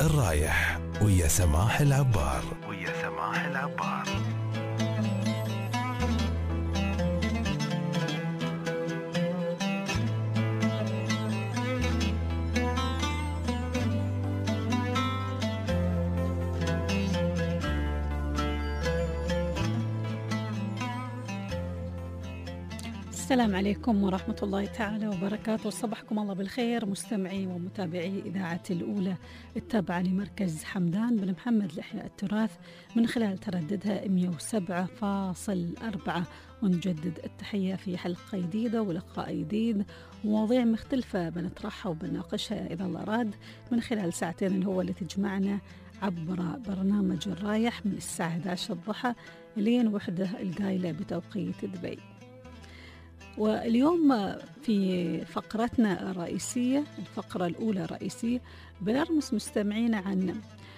الرايح ويا سماح العبار. السلام عليكم ورحمة الله تعالى وبركاته. صبحكم الله بالخير مستمعي ومتابعي إذاعة الأولى التابعة لمركز حمدان بن محمد لإحياء التراث من خلال ترددها 107.4. ونجدد التحية في حلقة جديدة ولقاء جديد ومواضيع مختلفة بنطرحها وبناقشها إذا الله أراد من خلال ساعتين اللي هو اللي تجمعنا عبر برنامج الرايح من الساعة 11 الضحى لين وحدة القايلة بتوقيت دبي. واليوم في فقرتنا الرئيسية، الفقرة الأولى الرئيسية، بنرمس مستمعين عن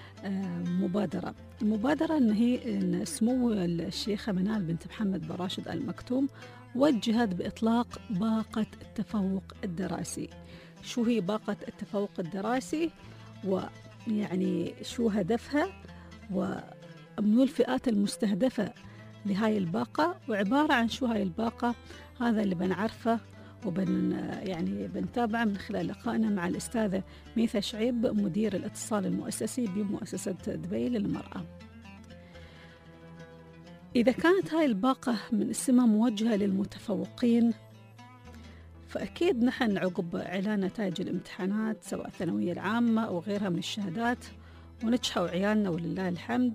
المبادرة إن هي إن سمو الشيخة منال بنت محمد بن راشد آل مكتوم وجهت بإطلاق باقة التفوق الدراسي. شو هي باقة التفوق الدراسي؟ ويعني شو هدفها؟ ومنو الفئات المستهدفة لهاي الباقة؟ وعبارة عن شو هاي الباقة؟ هذا اللي بنعرفه بنتابعه من خلال لقائنا مع الأستاذة ميثا شعيب مدير الاتصال المؤسسي بمؤسسة دبي للمرأة. إذا كانت هاي الباقة من اسمها موجهة للمتفوقين، فأكيد نحن عقب إعلان نتائج الامتحانات سواء الثانوية العامة أو غيرها من الشهادات ونجحوا عيالنا ولله الحمد،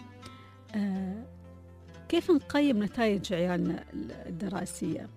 كيف نقيم نتائج عيالنا الدراسية؟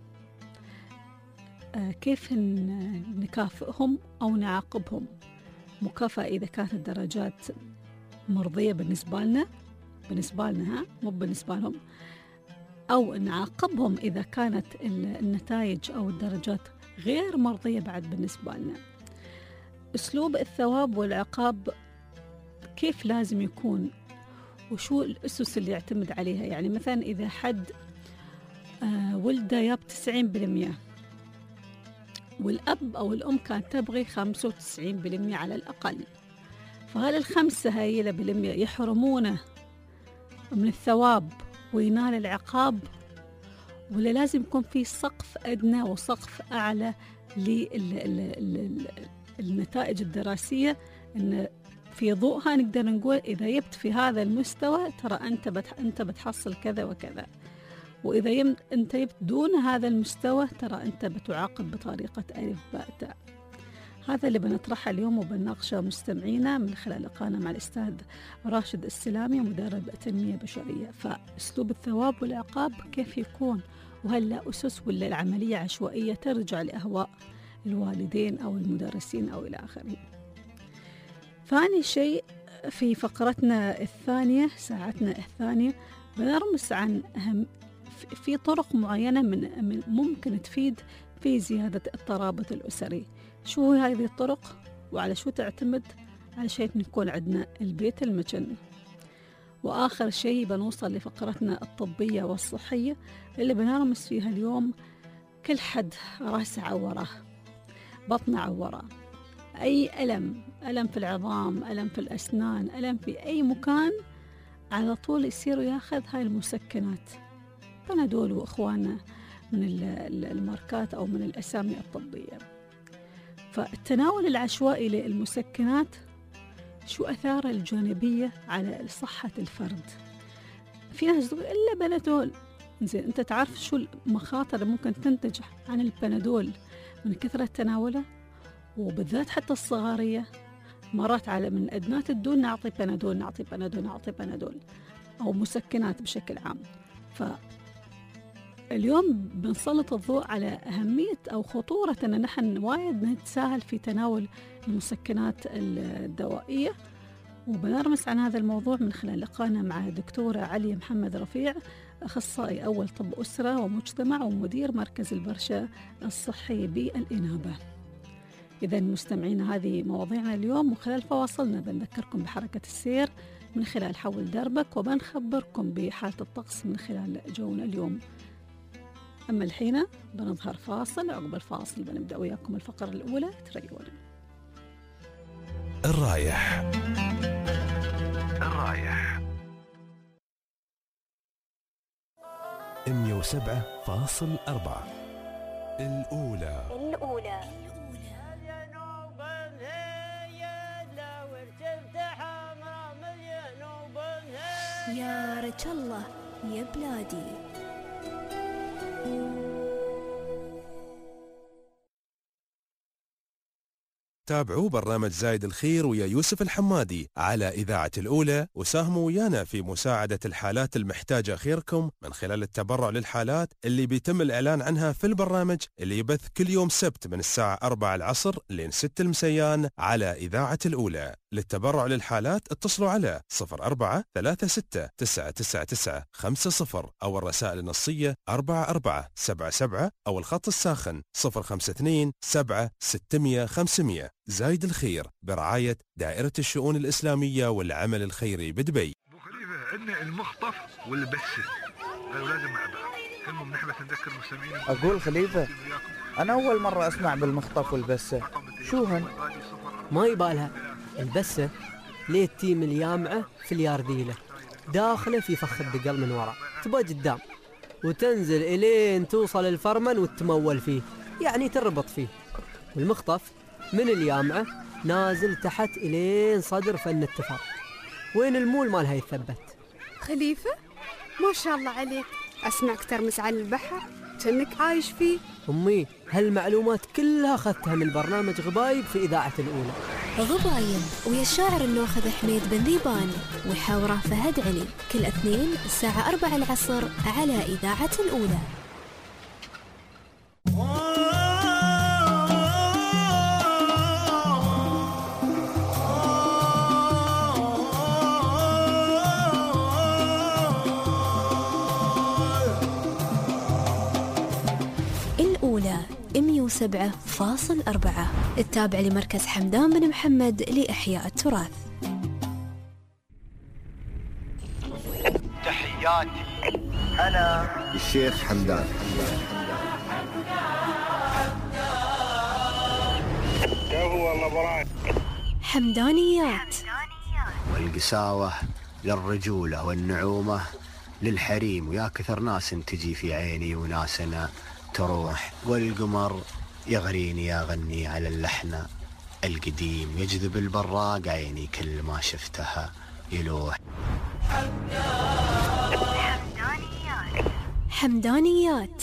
كيف نكافئهم أو نعاقبهم؟ مكافأة إذا كانت الدرجات مرضية بالنسبة لنا مو بالنسبة لهم، أو نعاقبهم إذا كانت النتائج أو الدرجات غير مرضية بعد بالنسبة لنا. أسلوب الثواب والعقاب كيف لازم يكون؟ وشو الأسس اللي يعتمد عليها؟ يعني مثلا إذا حد ولده جاب 90% والأب أو الأم كانت تبغي 95% على الأقل، فهل ال5 هاي بالمية يحرمونه من الثواب وينال العقاب، ولا لازم يكون في سقف أدنى وسقف أعلى للنتائج الدراسية؟ إن في ضوءها نقدر نقول إذا جبت في هذا المستوى ترى أنت بتحصل كذا وكذا، وإذا أنت جبت دون هذا المستوى ترى أنت بتعاقب بطريقة ألف باء تاء. هذا اللي بنطرحه اليوم وبنناقشه مستمعينا من خلال لقاءنا مع الأستاذ راشد السلامي مدرب تنمية بشرية. فأسلوب الثواب والعقاب كيف يكون؟ وهل لا أسس ولا العملية عشوائية ترجع لأهواء الوالدين أو المدرسين أو إلى آخره؟ ثاني شيء في فقرتنا الثانية ساعتنا الثانية بنرمس عن في طرق معينة من ممكن تفيد في زيادة الترابط الأسري. شو هي هذه الطرق وعلى شو تعتمد؟ على شيء نكون عندنا البيت المجن. وآخر شيء بنوصل لفقرتنا الطبية والصحية اللي بنرمس فيها اليوم. كل حد راسه عوره، بطنه عوره، أي ألم في العظام، ألم في الأسنان، ألم في أي مكان، على طول يصير ياخذ هاي المسكنات بنادول وإخواننا من الماركات أو من الأسامي الطبية. فالتناول العشوائي للمسكنات شو أثاره الجانبية على صحة الفرد؟ في ناس تقول إلا بنادول. زين، أنت تعرف شو المخاطر اللي ممكن تنتج عن البنادول من كثرة تناوله؟ وبالذات حتى الصغارية مرات على من أدنات الدون نعطي بنادول أو مسكنات بشكل عام. فاليوم بنسلط الضوء على أهمية أو خطورة أن نحن وايد نتساهل في تناول المسكنات الدوائية. وبنرمس عن هذا الموضوع من خلال لقاءنا مع دكتورة عليا محمد رفيع، أخصائي أول طب أسرة ومجتمع ومدير مركز البرشا الصحي بالإنابة. إذا مستمعين هذه مواضيعنا اليوم، وخلال فواصلنا بنذكركم بحركة السير من خلال حول دربك، وبنخبركم بحالة الطقس من خلال جونا اليوم. أما الحين بنظهر فاصل، عقب الفاصل بنبدأ وياكم الفقرة الأولى. تريونا. الرايح. 107.4 الأولى. يا رجل الله يا بلادي. تابعوا برنامج زايد الخير ويا يوسف الحمادي على إذاعة الأولى، وساهموا ويانا في مساعدة الحالات المحتاجة خيركم من خلال التبرع للحالات اللي بيتم الإعلان عنها في البرنامج اللي يبث كل يوم سبت من الساعة 4 العصر لين 6 المسيان على إذاعة الأولى. للتبرع للحالات اتصلوا على 0436999950 أو الرسائل النصية 4477 أو الخط الساخن 052 7 600 500. زايد الخير برعاية دائرة الشؤون الإسلامية والعمل الخيري بدبي. ابو خليفه عندنا المخطف والبسه لازم مع بعض. المهم نحن نذكر المستمعين. اقول خليفه انا اول مره اسمع بالمخطف والبسه، شو هن؟ ما يبالها البسه ليه تيم اليامعه في اليارديله داخله في فخ الدقل من وراء تبقى قدام وتنزل الين توصل الفرمن وتمول فيه، يعني تربط فيه. والمخطف من اليامعة نازل تحت إلين صدر فن التفار، وين المول مالها يثبت. خليفة ما شاء الله عليك، أسمعك ترمس على البحر كأنك عايش فيه. أمي هالمعلومات كلها أخذتها من برنامج غبايب في إذاعة الأولى. غبايب ويا الشاعر النوخذ حميد بن ذيبان وحاوره فهد علي، كل اثنين الساعة 4 العصر على إذاعة الأولى. الأولى 107.4 التابع لمركز حمدان بن محمد لإحياء التراث. تحياتي أنا الشيخ حمدان. حمدانيات. والقساوة للرجولة والنعومة للحريم، ويا كثر ناس تجي في عيني وناس أنا تروح، والقمر يغريني يغني على اللحن القديم، يجذب البراق عيني كل ما شفتها يلوح. حمدانيات.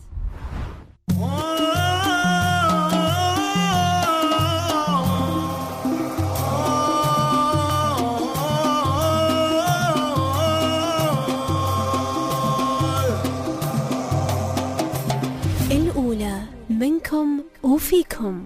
الأولى منكم وفيكم.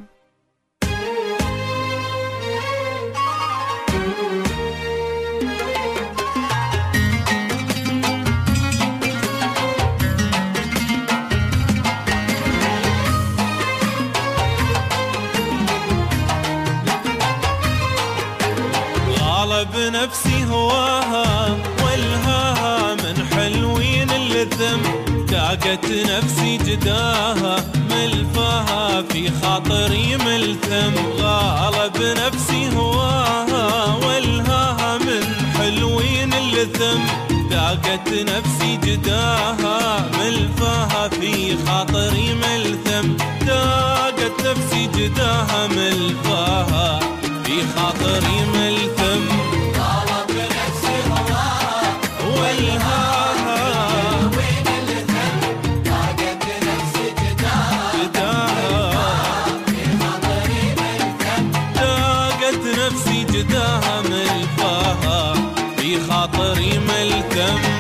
غالب نفسي هواها والهاها من حلوين اللثم، تاقت نفسي جداها ملفاها في خاطري ملثم. غالب نفسي هواها والهاها من حلوين اللثم، تاقت نفسي جداها ملفاها في خاطري ملثم. تاقت نفسي جداها ملفاها في خاطري ملثم. غالب نفسي هواها والهاها وين اللثم، تاقت نفسي جداها في خاطري ملثم. تاقت نفسي جداها ملفاها في خاطري ملثم.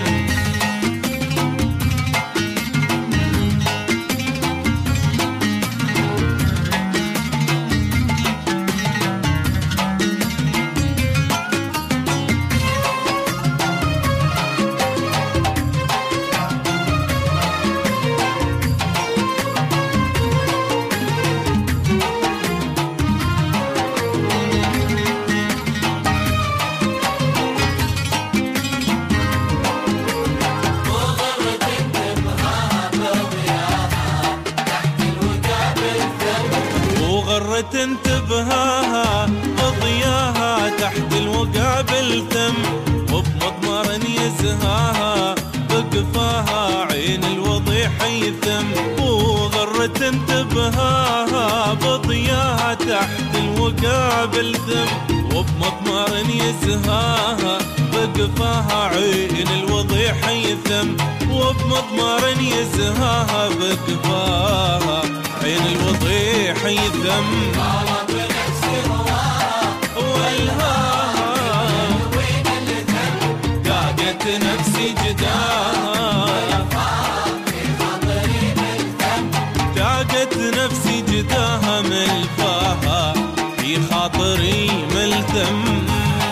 انتبهاها بضياها تحت الوقع بالثم وبمضمر يزهاها بقفاها عين الوضيح يثم وغرة انتبهاها بضياها تحت الوقع بالثم وبمضمر يزهاها بقفاها عين الوضيح يثم وبمضمر يزهاها بقفاها عين الوضيح يثم طلب نفسي رواها والهاها وين اللي ثم داقت نفسي جداها في خاطري بالثم داقت نفسي جداها ملفاها في خاطري ملثم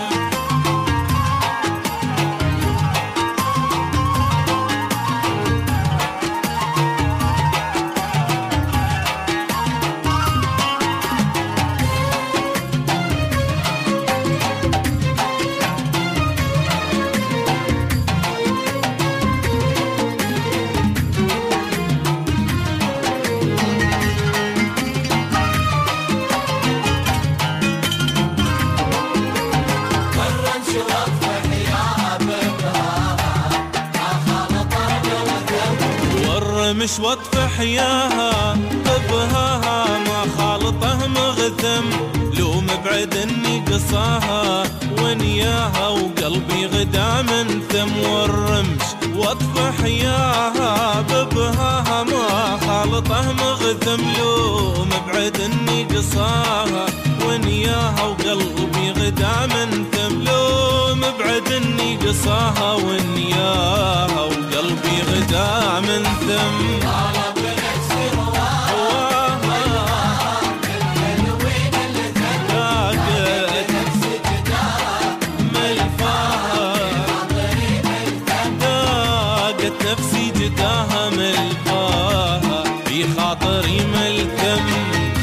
مش وطف حياها طبهاها ما خالطه مغثم لو مبعد اني قصاها ونياها وقلبي غدا من ثم والرمش وطف حياها ببهاها ما خالطه مغثم لو مبعد اني قصاها ونياها وقلبي غدا من ثم لو مبعد اني قصاها ونياها وقلبي غدا من ثم طلب نفسي رواها الحلوين اللي داقت نفسي جداها ملفاها في خاطري ملثم داقت نفسي جداها ملفاها في خاطري ملثم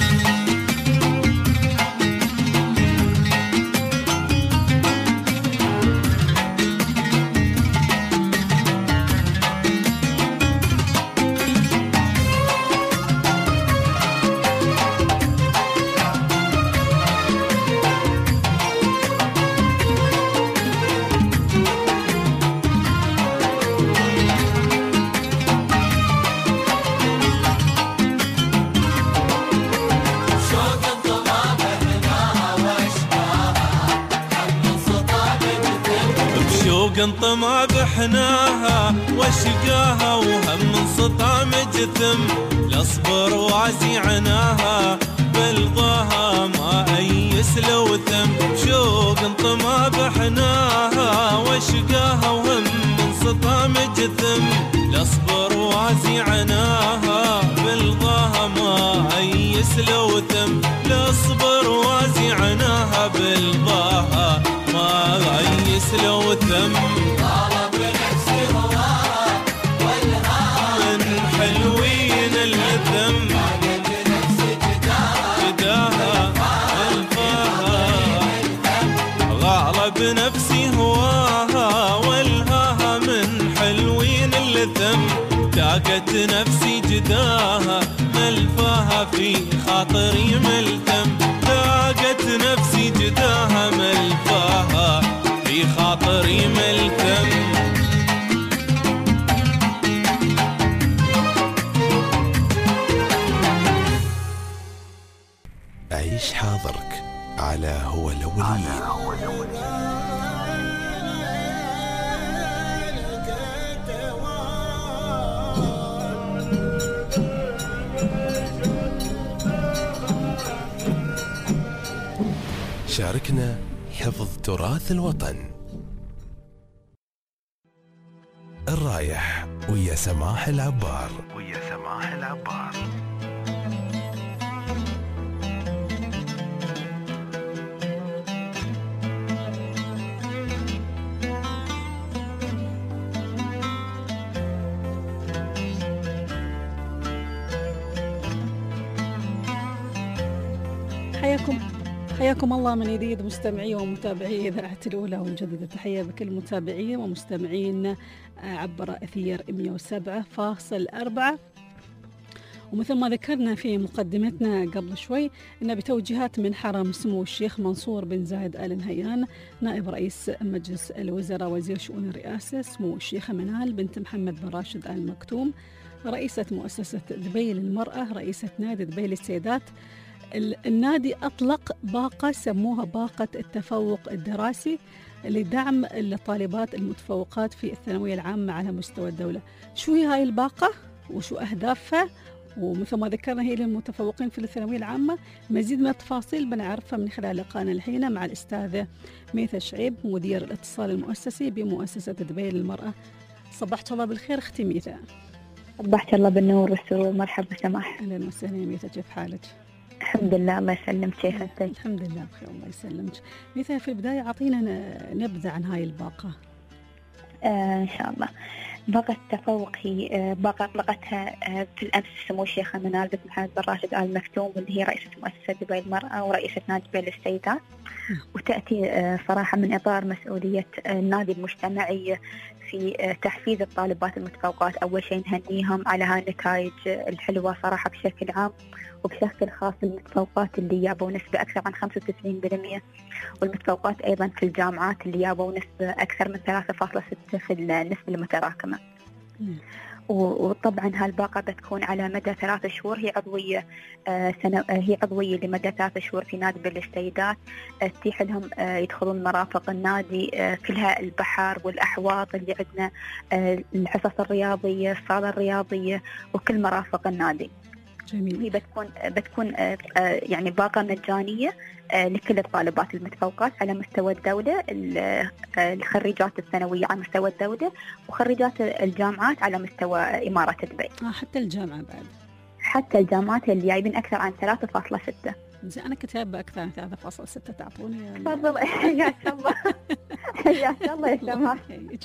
انطمع بحناها واشقاها وهم انصطام جثم لاصبر واسي عناها بلغاها ما ايس لو ثم شوق انطمع بحناها واشقاها وهم انصطام جثم لاصبر واسي عناها بلغاها ما ايس لو ثم لاصبر واسي عناها بلغاها ما ايس لو ثم طلب نفسي رواها والهاها من حلوين الثم داقت نفسي جداها الفاها غالب نفسي هواها والهاها من حلوين الثم داقت نفسي جداها ملفاها في خاطري ملثم داقت نفسي جداها ملفاها في خاطري ملثم عيش حاضرك على هو الأولين. شاركنا حفظ تراث الوطن. الرايح ويا سماح العبار. حياكم الله من جديد مستمعي ومتابعي إذاعة الأولى، ونجدد التحية بكل متابعين ومستمعين عبر أثير 107.4. ومثل ما ذكرنا في مقدمتنا قبل شوي أن بتوجيهات من حرم سمو الشيخ منصور بن زايد آل نهيان نائب رئيس مجلس الوزراء وزير شؤون الرئاسة، سمو الشيخة منال بنت محمد بن راشد آل مكتوم رئيسة مؤسسة دبي للمرأة، رئيسة نادي دبي للسيدات، النادي أطلق باقة سموها باقة التفوق الدراسي لدعم الطالبات المتفوقات في الثانوية العامة على مستوى الدولة. شو هي هاي الباقة وشو أهدافها؟ ومثل ما ذكرنا هي للمتفوقين في الثانوية العامة. مزيد من التفاصيل بنعرفها من خلال لقائنا الحين مع الأستاذة ميثا شعيب مدير الاتصال المؤسسي بمؤسسة دبي للمرأة. صبحت الله بالخير أختي ميثا. صبحت الله بالنور والسرور، مرحبا سماح. أهلا وسهلا يا ميثا، كيف حالك؟ الحمد لله، الله يسلمك. كيف أنت؟ الحمد لله بخير الله يسلمك. ميثا في البداية أعطينا نبذة عن هاي الباقة. إن شاء الله. باقة التفوق هي باقة أطلقتها في الأمس سمو الشيخة منال بنت محمد بن راشد آل مكتوم، واللي هي رئيسة مؤسسة دبي للمرأة ورئيسة نادي دبي للسيدات، وتأتي صراحة من إطار مسؤولية النادي المجتمعي في تحفيز الطالبات المتفوقات. أول شيء نهنيهم على هاي النتائج الحلوة صراحة بشكل عام، وبشكل خاص المتفوقات اللي جابوا نسبة أكثر عن 95%، والمتفوقات أيضا في الجامعات اللي جابوا نسبة أكثر من 3.6 في النسبة المتراكمة. وطبعا هالباقة بتكون على مدى 3 شهور. هي عضوية هي عضوية لمدى 3 شهور في نادي دبي للسيدات، تتيح لهم يدخلون مرافق النادي كلها البحر والأحواض اللي عندنا، الحصص الرياضية، الصالة الرياضية، وكل مرافق النادي. جميل. هي بتكون يعني باقة مجانية لكل الطالبات المتفوقات على مستوى الدولة، الخريجات الثانوية على مستوى الدولة، وخريجات الجامعات على مستوى إمارة دبي. حتى الجامعة بعد؟ حتى الجامعات اللي جايبين أكثر عن 3.6. زين، أنا كتابة أكثر عن 3.6 تعطوني؟ تفضل. يا الله يا الله يا سماح.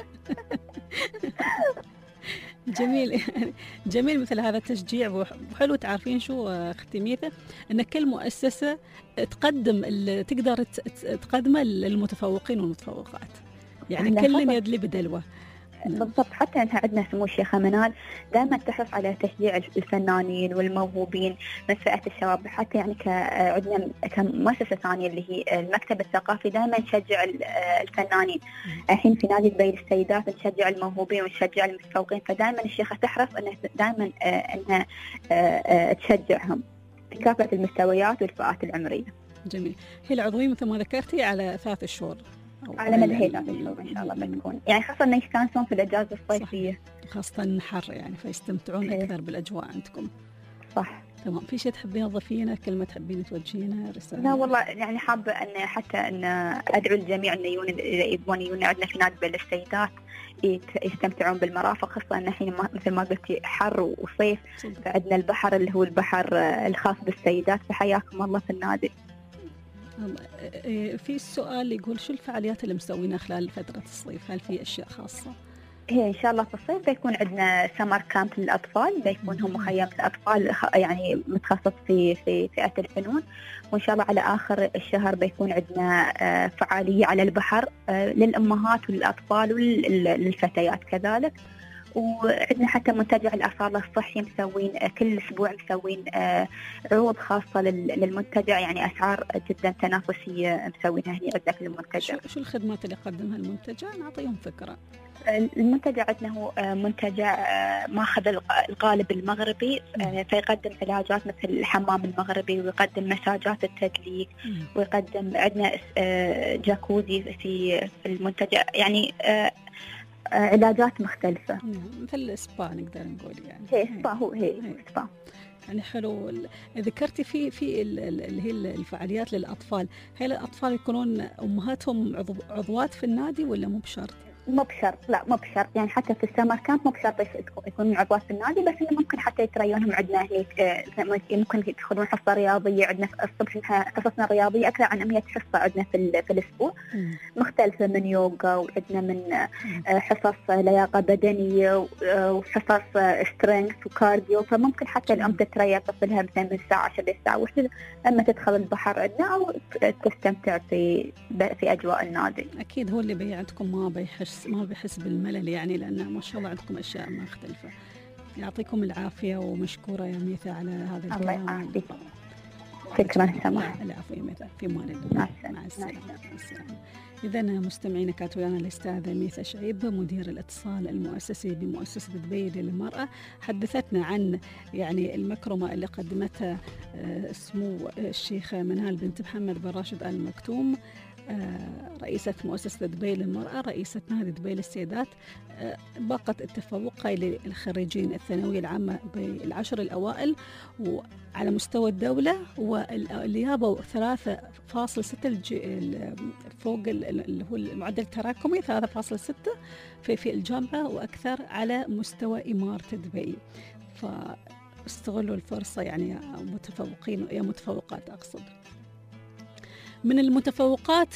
جميل جميل مثل هذا التشجيع، وحلو. تعرفين شو أختي ميثا، أن كل مؤسسة تقدر تقدمه للمتفوقين والمتفوقات، يعني كل يدلي بدلوه. بالضبط. حتى أنها عندنا سمو الشيخة منال دائما تحرص على تشجيع الفنانين والموهوبين من فئة الشباب. حتى يعني عندنا كمؤسسة ثانية اللي هي المكتب الثقافي دائما نشجع الفنانين. الحين في نادي دبي للسيدات نشجع الموهوبين ونشجع المتفوقين، فدائما الشيخة تحرص أنها دائما أنها تشجعهم بكافة المستويات والفئات العمرية. جميل. هي العضوية مثل ما ذكرتي على 3 شهور على مدى 3 شهور إن شاء الله بتكون، يعني خاصة إن يستانسون في الإجازة الصيفية، خاصة حر يعني فيستمتعون أكثر بالأجواء عندكم. صح. تمام. في شيء تحبين تضيفينه، كلمة تحبين توجهينها، رسالة؟ لا والله، يعني حابة أن حتى أن أدعو الجميع أن يبون يجون عندنا في نادي دبي للسيدات يستمتعون بالمرافق، خاصة أن الحين مثل ما قلتي حر وصيف، فعندنا البحر اللي هو البحر الخاص بالسيدات، فحياكم الله في النادي. في السؤال يقول شو الفعاليات اللي مسوينها خلال فترة الصيف؟ هل في أشياء خاصة؟ هي إن شاء الله في الصيف بيكون عندنا سمر كامب للأطفال، بيكون هم مخيم الأطفال يعني متخصص في فئة الفنون، وإن شاء الله على آخر الشهر بيكون عندنا فعالية على البحر للأمهات والأطفال وللفتيات كذلك. وعندنا حتى منتجع الأصالة الصحي مسوين كل أسبوع مسوين عروض خاصة للمنتجع، يعني أسعار جدا تنافسية مسوينها هنا عندنا في المنتجع. شو الخدمات اللي يقدمها المنتجع؟ نعطيهم فكرة. المنتجع عندنا هو منتجع ماخذ القالب المغربي، فيقدم علاجات مثل الحمام المغربي، ويقدم مساجات التدليك، ويقدم عندنا جاكوزي في المنتجع، يعني علاجات مختلفة مثل السبا نقدر نقول. يعني هي سبا، هي سبا. يعني حلو. ذكرتي في اللي هي الفعاليات للأطفال، هل الأطفال يكونون أمهاتهم عضوات في النادي ولا مو بشرط؟ مو بشرط، لا مو بشرط، يعني حتى في السمر كامب مو بشرط يكونون عضوات في النادي، بس إنه ممكن حتى يتريونهم عندنا هيك، ممكن يدخلون حصة رياضية عندنا في الصبح. حصصنا الرياضية أكثر عن 100 حصة عندنا في الأسبوع، مختلفة من يوغا، وعندنا من حصص لياقة بدنية، وحصص سترينث وكارديو، فممكن حتى الأم تتريا طفلها مثلا من الساعة 10 للساعة 1 أما تدخل البحر عندنا أو تستمتع في أجواء النادي. أكيد هو اللي بيعندكم ما بيحس بالملل، يعني لأن ما شاء الله عندكم أشياء مختلفة. يعطيكم العافية ومشكورة يا ميثا على هذا الكلام. الله يعافيك. شكرا سماح. العفو يا ميثا، في امان الله. مع السلامة. إذا مستمعينا كانت ويانا الأستاذة ميثا شعيب مدير الاتصال المؤسسي بمؤسسة دبي للمرأة، حدثتنا عن يعني المكرمة اللي قدمتها سمو الشيخة منال بنت محمد بن راشد آل مكتوم، رئيسة مؤسسة دبي للمرأة، رئيسة نادي دبي للسيدات. باقة التفوق للخريجين الثانوية العامة بالعشر الأوائل وعلى مستوى الدولة، واللي جابوا 3.6 فوق اللي هو المعدل التراكمي 3.6 في الجامعة وأكثر على مستوى إمارة دبي. فاستغلوا الفرصة يعني يا متفوقين يا متفوقات أقصد. من المتفوقات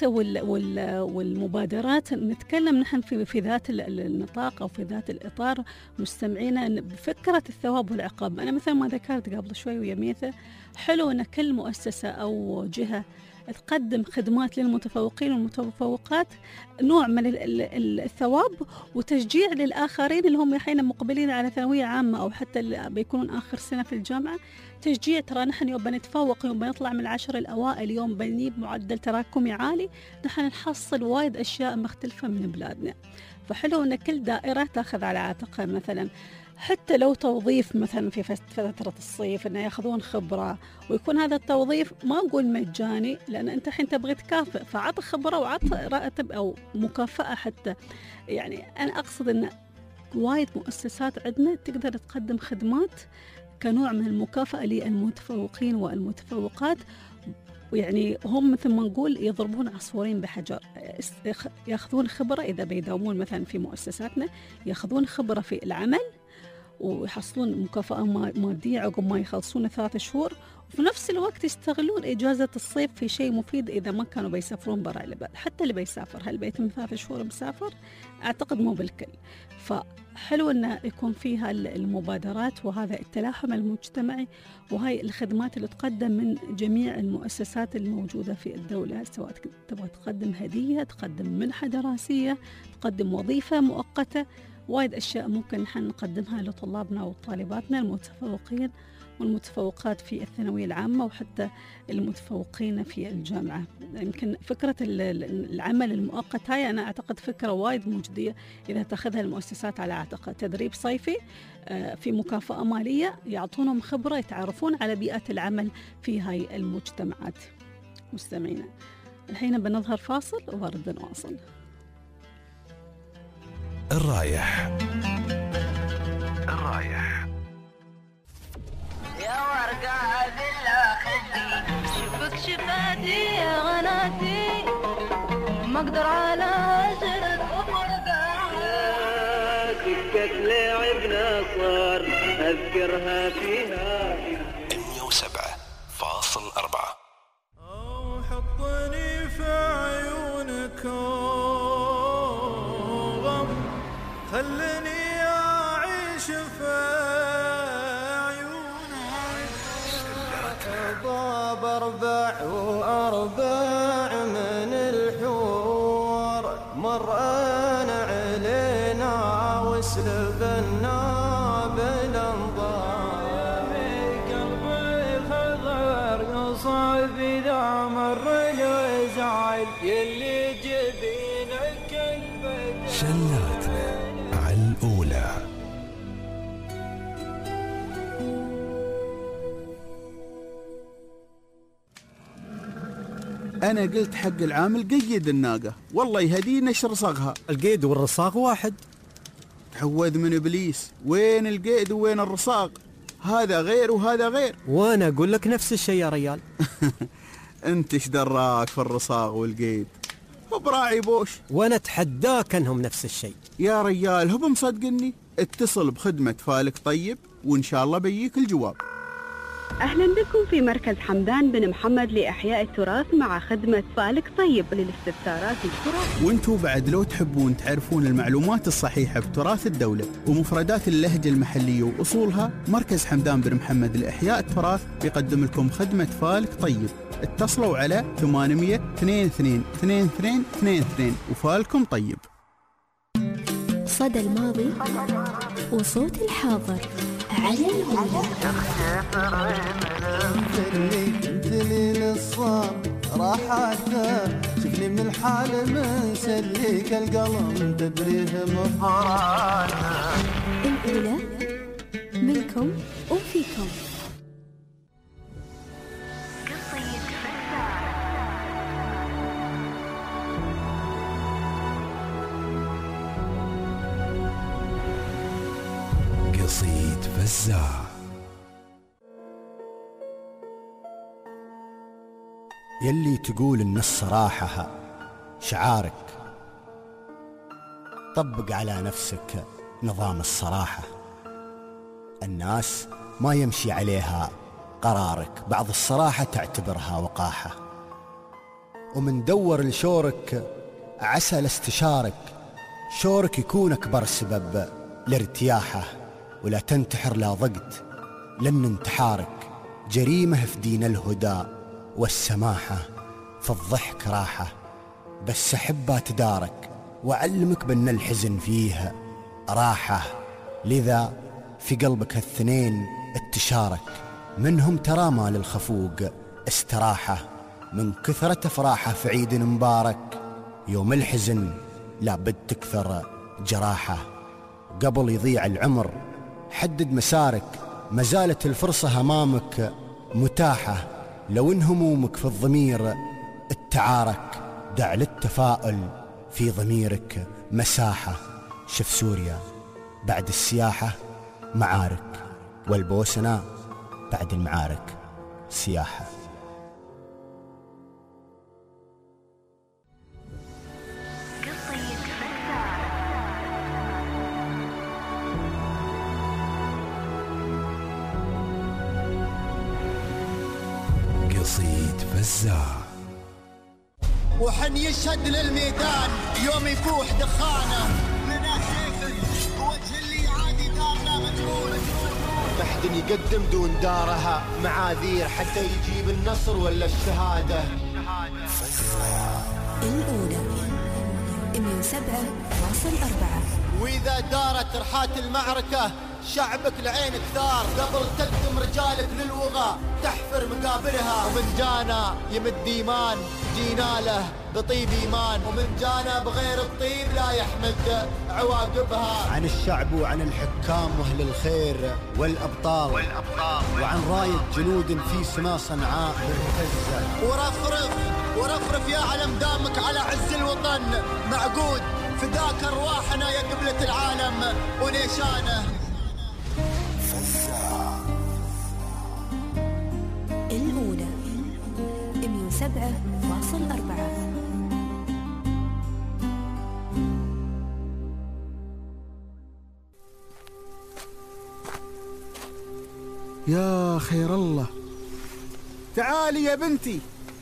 والمبادرات نتكلم نحن في ذات النطاق أو في ذات الإطار مستمعينا بفكرة الثواب والعقاب. أنا مثل ما ذكرت قبل شوي ويا ميثا، حلو أن كل مؤسسة أو جهة تقدم خدمات للمتفوقين والمتفوقات، نوع من الثواب وتشجيع للآخرين اللي هم حين مقبلين على ثانوية عامة أو حتى اللي بيكونون آخر سنة في الجامعة. تشجيع، ترى نحن يوم بنتفوق، يوم بنطلع من العشر الأوائل، يوم بنجيب معدل تراكمي عالي، نحن نحصل وايد أشياء مختلفة من بلادنا. فحلو أن كل دائرة تأخذ على عاتقها مثلا حتى لو توظيف مثلا في فترة الصيف، أنه يأخذون خبرة ويكون هذا التوظيف ما أقول مجاني، لأن أنت حين تبغي تكافئ فعط خبرة وعط راتب أو مكافأة حتى. يعني أنا أقصد أن وايد مؤسسات عندنا تقدر تقدم خدمات كنوع من المكافأة للمتفوقين والمتفوقات، ويعني هم مثل ما نقول يضربون عصفورين بحجر، يأخذون خبرة إذا بيداومون مثلا في مؤسساتنا، يأخذون خبرة في العمل ويحصلون مكافأة مادية عقب ما يخلصون 3 شهور، وفي نفس الوقت يستغلون إجازة الصيف في شيء مفيد إذا ما كانوا بيسافرون برا البلد. حتى اللي بيسافر هل بيتم 3 شهور مسافر؟ أعتقد مو بالكل. فحلو أن يكون فيها المبادرات وهذا التلاحم المجتمعي، وهي الخدمات اللي تقدم من جميع المؤسسات الموجودة في الدولة، سواء تبغى تقدم هدية، تقدم منحة دراسية، تقدم وظيفة مؤقتة، وايد أشياء ممكن نحن نقدمها لطلابنا وطالباتنا المتفوقين والمتفوقات في الثانوية العامة وحتى المتفوقين في الجامعة. يمكن فكرة العمل المؤقت هاي أنا أعتقد فكرة وايد مجدية إذا تأخذها المؤسسات على عاتقها. تدريب صيفي في مكافأة مالية، يعطونهم خبرة، يتعرفون على بيئة العمل في هاي المجتمعات. مستمعينا الحين بنظهر فاصل وبرد نواصل. الرايح يا ورقة بالله خدي شوفك شفاتي يا غناتي ما اقدر على عشرة سكة لعبنا صار اذكرها فيها 107.4. او حطني في عيونكم، خلني أعيش في عيونها. ضاب 44 من الحور مرأنا علينا وسلبنا بالانظار. قلبي خضر يصعب إذا مر الوزعل يلي جبينك البدر. شلاتنا على الأولى. أنا قلت حق العامل قيد الناقة، والله يهدينا ايش رصاغها. القيد والرصاغ واحد. تعوذ من إبليس، وين القيد وين الرصاغ؟ هذا غير وهذا غير. وأنا أقول لك نفس الشيء يا ريال. أنت ايش دراك في الرصاغ والقيد؟ وبراعي بوش. وأنا أتحداك أنهم نفس الشيء يا ريال. هو مصدقني؟ اتصل بخدمة فالك طيب وإن شاء الله بيجيك الجواب. أهلا بكم في مركز حمدان بن محمد لإحياء التراث مع خدمة فالك طيب للاستفسارات التراث. وانتوا بعد لو تحبون تعرفون المعلومات الصحيحة بتراث الدولة ومفردات اللهجة المحلية وأصولها، مركز حمدان بن محمد لإحياء التراث بيقدم لكم خدمة فالك طيب. اتصلوا على 800 22 22 22 وفالكم طيب. صدى الماضي وصوت الحاضر. على الهدى. دليل الصام راحته شفني من الحال مسليك القلم تدريه مفراته. الأولى منكم وفيكم. قصيد فزاع. يلي تقول إن الصراحة شعارك، طبق على نفسك نظام الصراحة. الناس ما يمشي عليها قرارك، بعض الصراحة تعتبرها وقاحة. ومن دور لشورك عسى لاستشارك، شورك يكون أكبر سبب لارتياحه. ولا تنتحر لا ضقت، لأن انتحارك جريمة في دين الهدى والسماحة. فالضحك راحة بس أحبها تدارك، وأعلمك بأن الحزن فيه راحة. لذا في قلبك الثنين اتشارك، منهم ترى ما للخفوق استراحة. من كثرة أفراحه في عيد مبارك، يوم الحزن لابد تكثر جراحة. قبل يضيع العمر حدد مسارك، ما زالت الفرصة أمامك متاحة. لو إن همومك في الضمير التعارك، دع للتفاؤل في ضميرك مساحة. شف سوريا بعد السياحة معارك، والبوسنة بعد المعارك سياحة. قصيد فزاع. وحن يشهد للميدان يوم يفوح دخانه، مناخيفك وجه اللي عادي دارنا مجنون. محد يقدم دون دارها معاذير حتى يجيب النصر ولا الشهادة. الأولى 107.4. وإذا دارت رحات المعركة شعبك لعينك ثار، قبل تقدم رجالك للوغى تحفر مقابرها. ومن جانا يمد إيمان جينا له بطيب إيمان، ومن جانا بغير الطيب لا يحمد عواقبها. عن الشعب وعن الحكام وأهل الخير والأبطال، وعن راية جنود في سما صنعاء مرتزة. ورفرف يا علم دامك على عز الوطن معقود، فداك أرواحنا يا قبلة العالم ونيشانه. الأولى 107.4. يا خير الله، تعالي يا بنتي،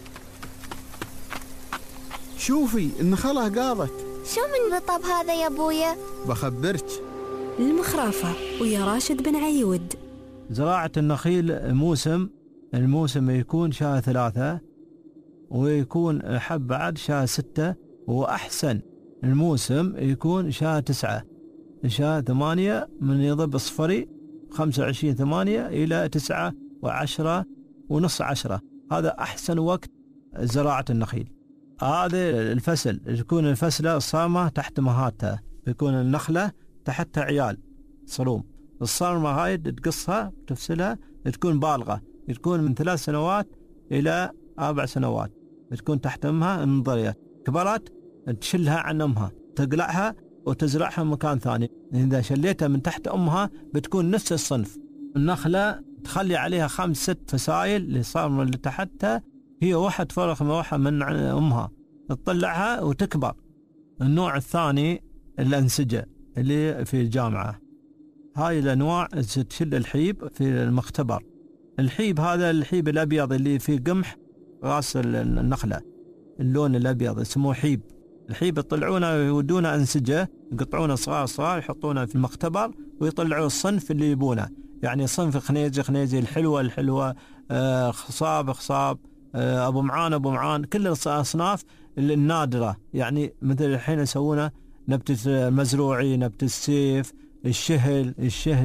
شوفي النخلة قاضت. شو من رطب هذا يا ابويا؟ بخبرك. المخرافة ويا راشد بن عيود. زراعة النخيل الموسم يكون شهر 3، ويكون حب بعد شهر 6، وأحسن الموسم يكون شهر 9. شهر 8 من يضب الصفري 25/8 إلى 9 و10 ونص 10. هذا أحسن وقت زراعة النخيل. هذا الفصل يكون الفصلة الصارمة تحت مهاتها، بيكون النخلة تحتها عيال صروم. الصارمة هاي تقصها تفصلها تكون بالغة، تكون من 3 سنوات إلى 4 سنوات، تكون تحت أمها النظريات. كبرت تشلها عن أمها، تقلعها وتزرعها مكان ثاني. إذا شليتها من تحت أمها بتكون نفس الصنف. النخلة تخلي عليها 5-6 فسائل الصارمة اللي تحتها، هي واحد فرق من أمها، تطلعها وتكبر. النوع الثاني الأنسجة اللي في الجامعة، هاي الأنواع تشل الحيب في المختبر. الحيب هذا الحيب الأبيض اللي فيه قمح راس النخلة، اللون الأبيض اسمه حيب. الحيب يطلعونه ويودونه أنسجة، يقطعونه صغار يحطونه في المختبر ويطلعوا الصنف اللي يبونه. يعني صنف خنيزي الحلوة، خصاب، أبو معان، كل الأصناف النادرة. يعني مثل الحين يسوونه نبتة المزروعي، نبتة السيف، الشهل، الشهلة،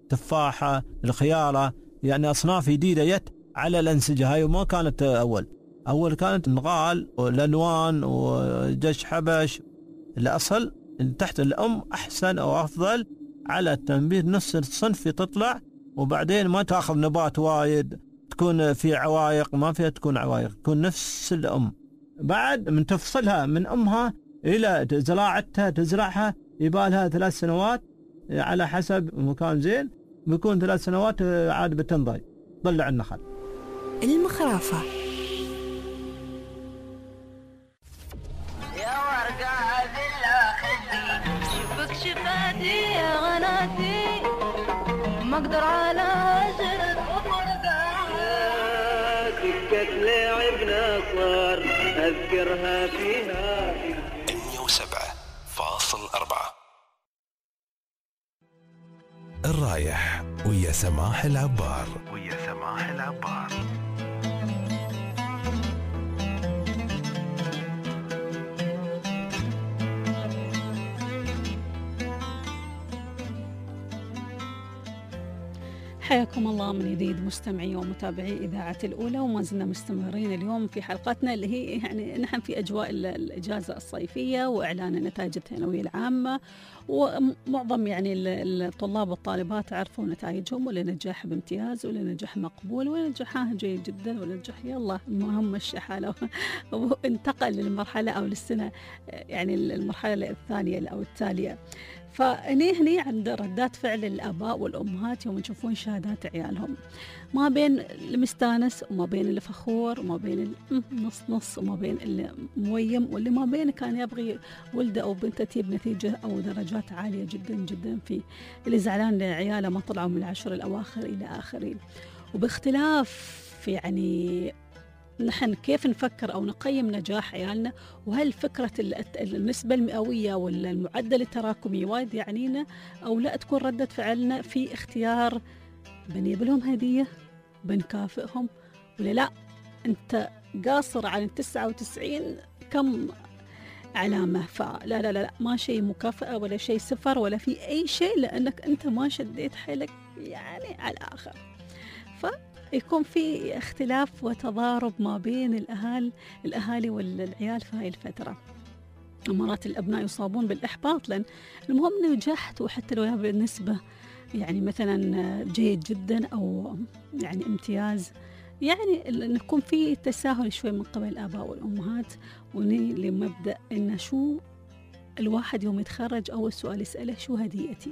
تفاحة، الخيارة، يعني أصناف جديدة جت على الأنسجة هاي، وما كانت أول كانت نغال والألوان وجش حبش. الأصل تحت الأم أحسن أو أفضل على التنبيت، نفس الصنف تطلع، وبعدين ما تأخذ نبات وايد، تكون في عوايق، ما فيها تكون عوايق، تكون نفس الأم. بعد من تفصلها من أمها إلى زراعتها، تزرعها يبالها 3 سنوات على حسب مكان زين، بيكون 3 سنوات عاد بتنضج طلع النخل. المخرافة. يا ورقة ذلا خدي شوفك شفاتي يا غناتي ما اقدر على هجرة وفرقة سكة لعبنا صار اذكرها فيها 107.4. الرايح ويا سماح العبار. حياكم الله من جديد مستمعي ومتابعي إذاعة الأولى، وما زلنا مستمرين اليوم في حلقتنا اللي هي يعني نحن في أجواء الإجازة الصيفية وإعلان النتائج الثانوية العامة، ومعظم يعني الطلاب والطالبات عرفوا نتائجهم، ولا نجاح بامتياز ولا نجاح مقبول ولا نجاح جيد جدا ولا نجاح يلا المهم مشي حاله وانتقل للمرحلة أو للسنة يعني المرحلة الثانية أو التالية. فهني عند ردات فعل الآباء والأمهات يوم يشوفون شهادات عيالهم، ما بين المستانس وما بين الفخور وما بين النص نص وما بين اللي مويم واللي ما بين كان يبغي ولده أو بنته تجيب نتيجة أو درجات عالية جدا جدا فيه، اللي زعلان لعياله ما طلعوا من 10 الأواخر إلى آخرين. وباختلاف يعني نحن كيف نفكر أو نقيم نجاح عيالنا، وهل فكرة النسبة المئوية ولا المعدل التراكمي وايد يعنينا أو لا، تكون ردة فعلنا في اختيار بنجيب لهم هدية بنكافئهم ولا لا أنت قاصر عن 99 كم علامة، فلا لا لا ما شيء مكافأة ولا شيء صفر ولا في أي شيء، لأنك أنت ما شديت حيلك يعني على الآخر. يكون في اختلاف وتضارب ما بين الأهالي والعيال في هاي الفترة. مرات الأبناء يصابون بالإحباط لأن المهم نجحت، وحتى لو بالنسبة يعني مثلا جيد جدا أو يعني امتياز، يعني نكون في تساهل شوي من قبل الآباء والأمهات، لمبدأ إن شو الواحد يوم يتخرج أول سؤال يسأله شو هديتي.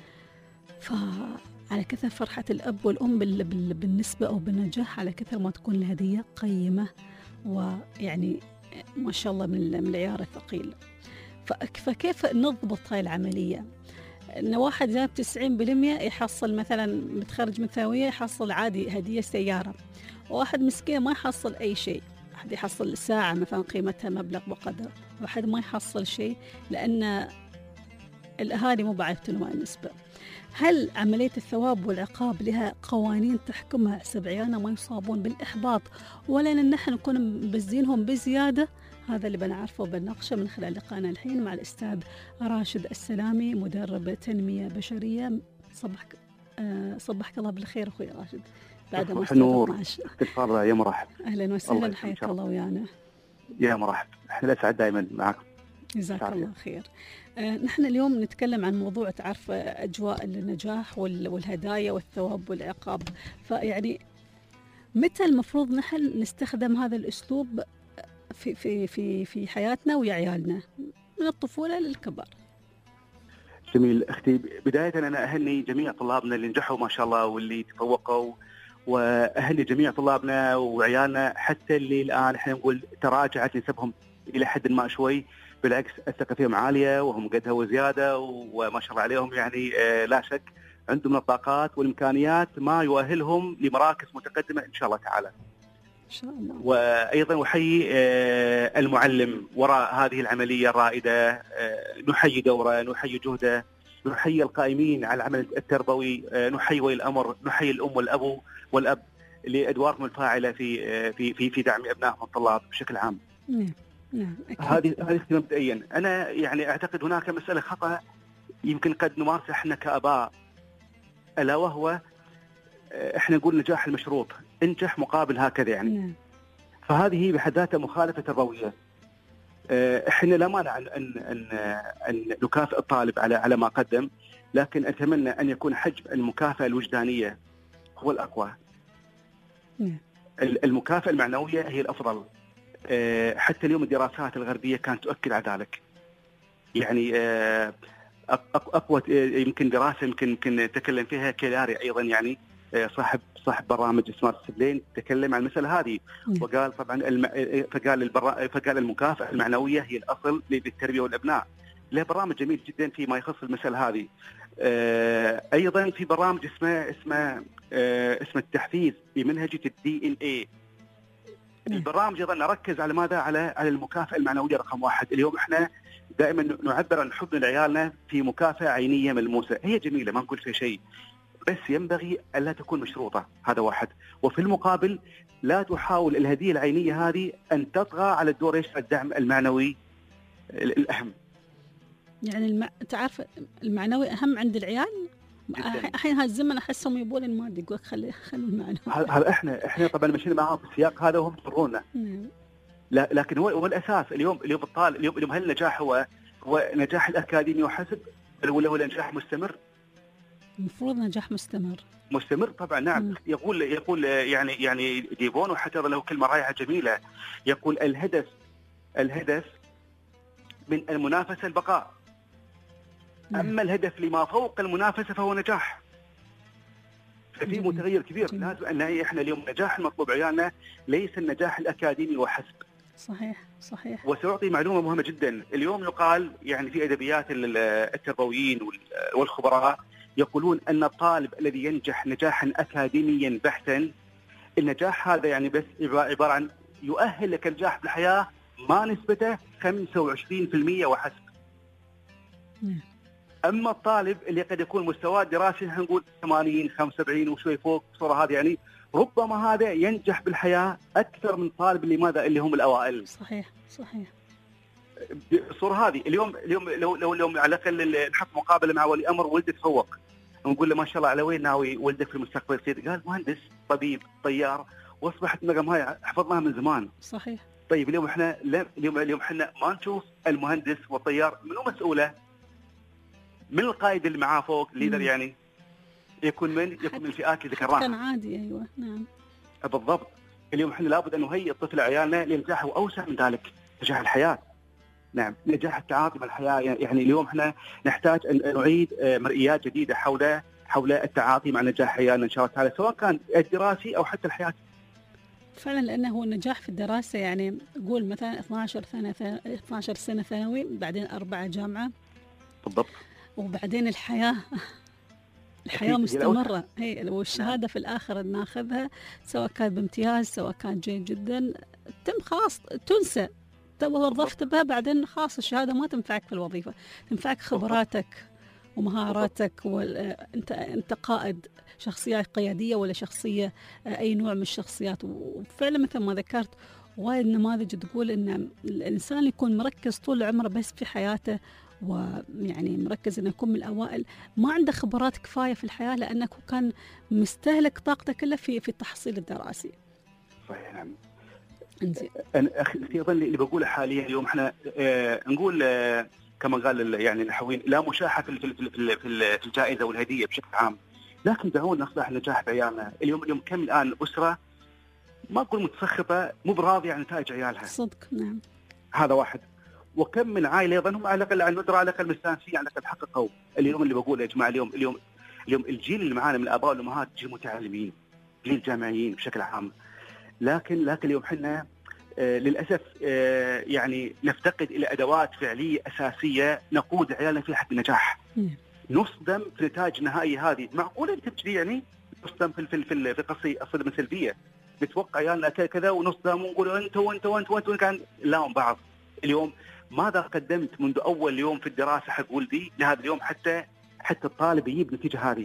على كثر فرحة الأب والأم بالنسبة أو بالنجاح، على كثر ما تكون الهدية قيمة ويعني ما شاء الله من العيار الثقيل. فكيف نضبط هاي العملية؟ إن واحد جاب 90% يحصل مثلا متخرج من ثانوية يحصل عادي هدية سيارة، وواحد مسكين ما يحصل أي شيء، واحد يحصل ساعة مثلا قيمتها مبلغ وقدر، واحد ما يحصل شيء لأن الأهالي مو بعرفتوا ما النسبة. هل عملية الثواب والعقاب لها قوانين تحكمها حسب عيالنا ما يصابون بالإحباط ولا أن نحن نكون مبزينهم بزيادة؟ هذا اللي بنعرفه وبنناقشه من خلال لقاءنا الحين مع الأستاذ راشد السلامي، مدرب تنمية بشرية. صبحك الله بالخير أخوي راشد. بعد ما نور استغفار يا مرحب. أهلا وسهلا، حياك الله ويانا. يا مرحب، احنا الأسعد دائما معكم. جزاك الله خير. نحن اليوم نتكلم عن موضوع تعرف أجواء النجاح والهدايا والثواب والعقاب، فيعني متى المفروض نحن نستخدم هذا الأسلوب في في في في حياتنا ويا عيالنا من الطفولة للكبار؟ جميل أختي، بداية أنا أهني جميع طلابنا اللي نجحوا ما شاء الله واللي تفوقوا، وأهني جميع طلابنا وعيالنا حتى اللي الآن احنا نقول تراجعت نسبهم إلى حد ما شوي، بالعكس الثقة فيهم عالية وهم قدها وزيادة وما شاء الله عليهم، يعني لا شك عندهم الطاقات والإمكانيات ما يؤهلهم لمراكز متقدمة إن شاء الله تعالى. إن شاء الله. وأيضا أحيي المعلم وراء هذه العملية الرائدة، نحيي دوره، نحيي جهده، نحيي القائمين على العمل التربوي، نحيي ولي الأمر، نحيي الأم والأب لأدوارهم الفاعلة في دعم أبنائهم الطلاب بشكل عام. نعم. هذه مبدئيا. أنا يعني أعتقد هناك مسألة خطأ يمكن قد نمارسها احنا كآباء، الا وهو احنا نقول نجاح المشروط، انجح مقابل هكذا يعني. فهذه بحد ذاتها مخالفه تربويه. احنا لا مانع ان نكافئ الطالب على ما قدم، لكن اتمنى ان يكون حجم المكافاه الوجدانيه هو الاقوى. المكافاه المعنويه هي الافضل. حتى اليوم الدراسات الغربيه كانت تؤكد على ذلك. يعني اقوى يمكن دراسه يمكن تكلم فيها كيلاري ايضا، يعني صاحب برامج سمارت سبلين، تكلم عن المساله هذه وقال طبعا فقال المكافاه المعنويه هي الاصل للتربيه والابناء. له برامج جميل جدا فيما يخص المساله هذه. ايضا في برامج اسمه التحفيز بمنهجيه الDNA. البرامج ايضا نركز على ماذا؟ على المكافاه المعنويه رقم 1. اليوم احنا دائما نعبر عن حبنا لعيالنا في مكافاه عينيه ملموسه، هي جميله ما نقول فيها شيء، بس ينبغي الا تكون مشروطه، هذا واحد. وفي المقابل لا تحاول الهديه العينيه هذه ان تطغى على الدور الدعم المعنوي الاهم. يعني تعرف المعنوي اهم عند العيال. الحين هالزمن احسهم يبون المادي، يقول خلي المعنوي. هذا احنا طبعا ماشيين معاهم في السياق هذا وهم يضرونا. لا لكن هو الاساس. اليوم الطالب اليوم هل النجاح هو نجاح الاكاديمي وحسب، ولا هو نجاح مستمر؟ المفروض نجاح مستمر طبعا. نعم. يقول يعني ديفون، وحتى له كلمه رائعه جميله، يقول الهدف من المنافسه البقاء، اما الهدف لما فوق المنافسه فهو نجاح. ففي متغير كبير لازم ان احنا اليوم النجاح المطلوب عيالنا ليس النجاح الاكاديمي وحسب. صحيح. وسأعطي معلومه مهمه جدا. اليوم يقال يعني في ادبيات التربويين والخبراء يقولون ان الطالب الذي ينجح نجاحا اكاديميا بحتا، النجاح هذا يعني بس عباره عن يؤهل لك النجاح بالحياه، ما نسبته 25% وحسب. اما الطالب اللي قد يكون مستواه الدراسي هنقول 80 75 وشوي فوق الصوره هذه، يعني ربما هذا ينجح بالحياه اكثر من طالب اللي هم الاوائل. صحيح. الصوره هذه اليوم لو على الاقل نحط مقابله مع ولي امر ولده تفوق، ونقول له ما شاء الله على وين ناوي ولدك في المستقبل يصير؟ قال مهندس، طبيب، طيار، واصبحت النغم هاي حفظناها من زمان. صحيح. طيب اليوم احنا اليوم احنا ما نشوف المهندس والطيار منو مسؤوله؟ من القائد اللي معاه فوق ليدر، يعني يكون من الفئات اللي ذكرناها. كان عادي. ايوه نعم بالضبط. اليوم احنا لابد ان نهيئ الطفل عيالنا لنجاح واوسع من ذلك، نجاح الحياه. نعم، نجاح التعاطي مع الحياه. يعني اليوم احنا نحتاج ان نعيد مرئيات جديده حول التعاطي مع نجاح عيالنا ان شاء الله تعالى، سواء كان الدراسي او حتى الحياه. فعلا، لانه هو النجاح في الدراسه يعني قول مثلا 12 سنه ثانوي، بعدين 4 جامعه. بالضبط. وبعدين الحياه مستمره، هي والشهاده في الاخر ناخذها، سواء كان بامتياز سواء كان جيد جدا، خلاص تنسى. وظفت بها بعدين خلاص الشهاده ما تنفعك في الوظيفه، تنفعك خبراتك ومهاراتك. انت قائد شخصيه قياديه ولا شخصيه اي نوع من الشخصيات. وفعلا مثل ما ذكرت وايد نماذج تقول ان الانسان يكون مركز طول عمره بس في حياته، ويعني مركز انه يكون من الاوائل، ما عنده خبرات كفايه في الحياه، لانه كان مستهلك طاقته كلها في التحصيل الدراسي. صحيح. نعم. انزين. ايضا اللي بقوله حاليا اليوم احنا نقول كما قال يعني النحويين لا مشاحه في الجائزه والهديه بشكل عام، لكن دعونا نصلح نجاح عيالنا. اليوم كم الان اسره ما اقول متسخطه، مو براضيه عن نتائج عيالها. صدق. نعم. هذا واحد. وكم من عائله ايضا هم على الاقل الندره، على الاقل مستانسين، على الاقل حققوا. اليوم اللي بقوله يا جماعه، اليوم الجيل اللي معانا من الاباء والامهات جيل متعلمين، جيل جامعيين بشكل عام، لكن اليوم احنا للاسف يعني نفتقد الى ادوات فعليه اساسيه نقود عيالنا في حق النجاح. نصدم في النتائج النهائيه هذه. معقوله انت تجي يعني نصدم في قصي الصدمه السلبيه، نتوقع عيالنا كذا ونصدم ونقول انت كان نلاوم بعض. اليوم ماذا قدمت منذ اول يوم في الدراسه حق ولدي لهذا اليوم حتى الطالب يجيب النتيجه هذه؟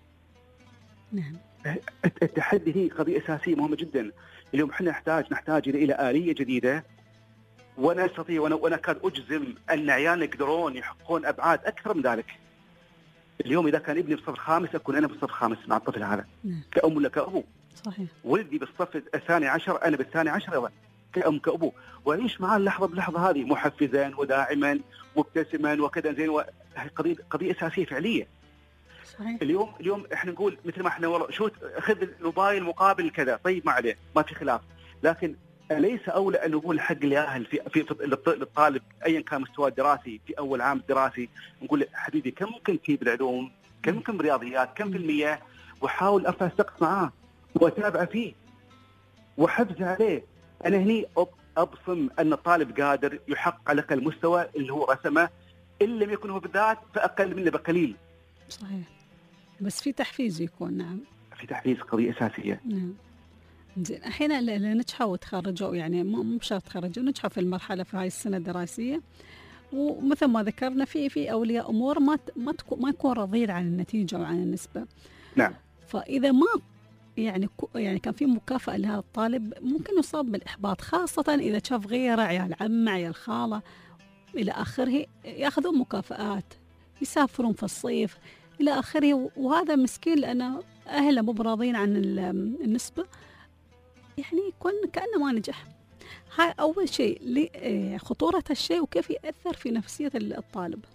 نعم. التحدي هي قضيه اساسيه مهمه جدا. اليوم احنا نحتاج الى آلية جديده، وانا استطيع وانا كان اجزم ان عيالنا يقدرون يحققون ابعاد اكثر من ذلك. اليوم اذا كان ابني بالصف الخامس اكون انا بالصف الخامس مع الطفل هذا كأم ولا كأبو. صحيح. ولدي بالصف الثاني عشر انا بالثاني عشر ايضا كأم كأبو، واعيش معاه اللحظه بلحظه هذه محفزا وداعما مبتسما وكذا زين. قضيه اساسيه فعليه. صحيح. اليوم احنا نقول مثل ما احنا والله شو خذ الموبايل مقابل كذا، طيب ما عليه ما في خلاف، لكن أليس أولى أن نقول حق الأهل في للطالب أيا كان مستواه الدراسي في أول عام دراسي، نقول حبيبي كم ممكن تجيب العلوم، كم ممكن بالرياضيات، كم في المية، وحاول أرفع السقف معاه وأتابع فيه وحفز عليه. أنا هني أبصم أن الطالب قادر يحقق على الأقل المستوى اللي هو رسمه، إن لم يكن هو بالذات فأقل منه بقليل. صحيح. بس في تحفيز يكون. نعم. في تحفيز قضية أساسية. نعم. زين احيانا اللي نجحوا وتخرجوا يعني مو بشرط تخرجوا، نجحوا في المرحله في هاي السنه الدراسيه، ومثل ما ذكرنا في اولياء امور ما يكون راضين عن النتيجه وعن النسبه. نعم. فاذا ما يعني كان في مكافاه لهذا الطالب ممكن يصاب بالاحباط، خاصه اذا شاف غيره عيال عمه عيال خاله الى اخره ياخذون مكافآت، يسافرون في الصيف الى اخره، وهذا مسكين لان اهله مو براضين عن النسبه، يعني يكون كأنه ما نجح. هاي أول شيء خطورة الشيء وكيف يأثر في نفسية الطالب.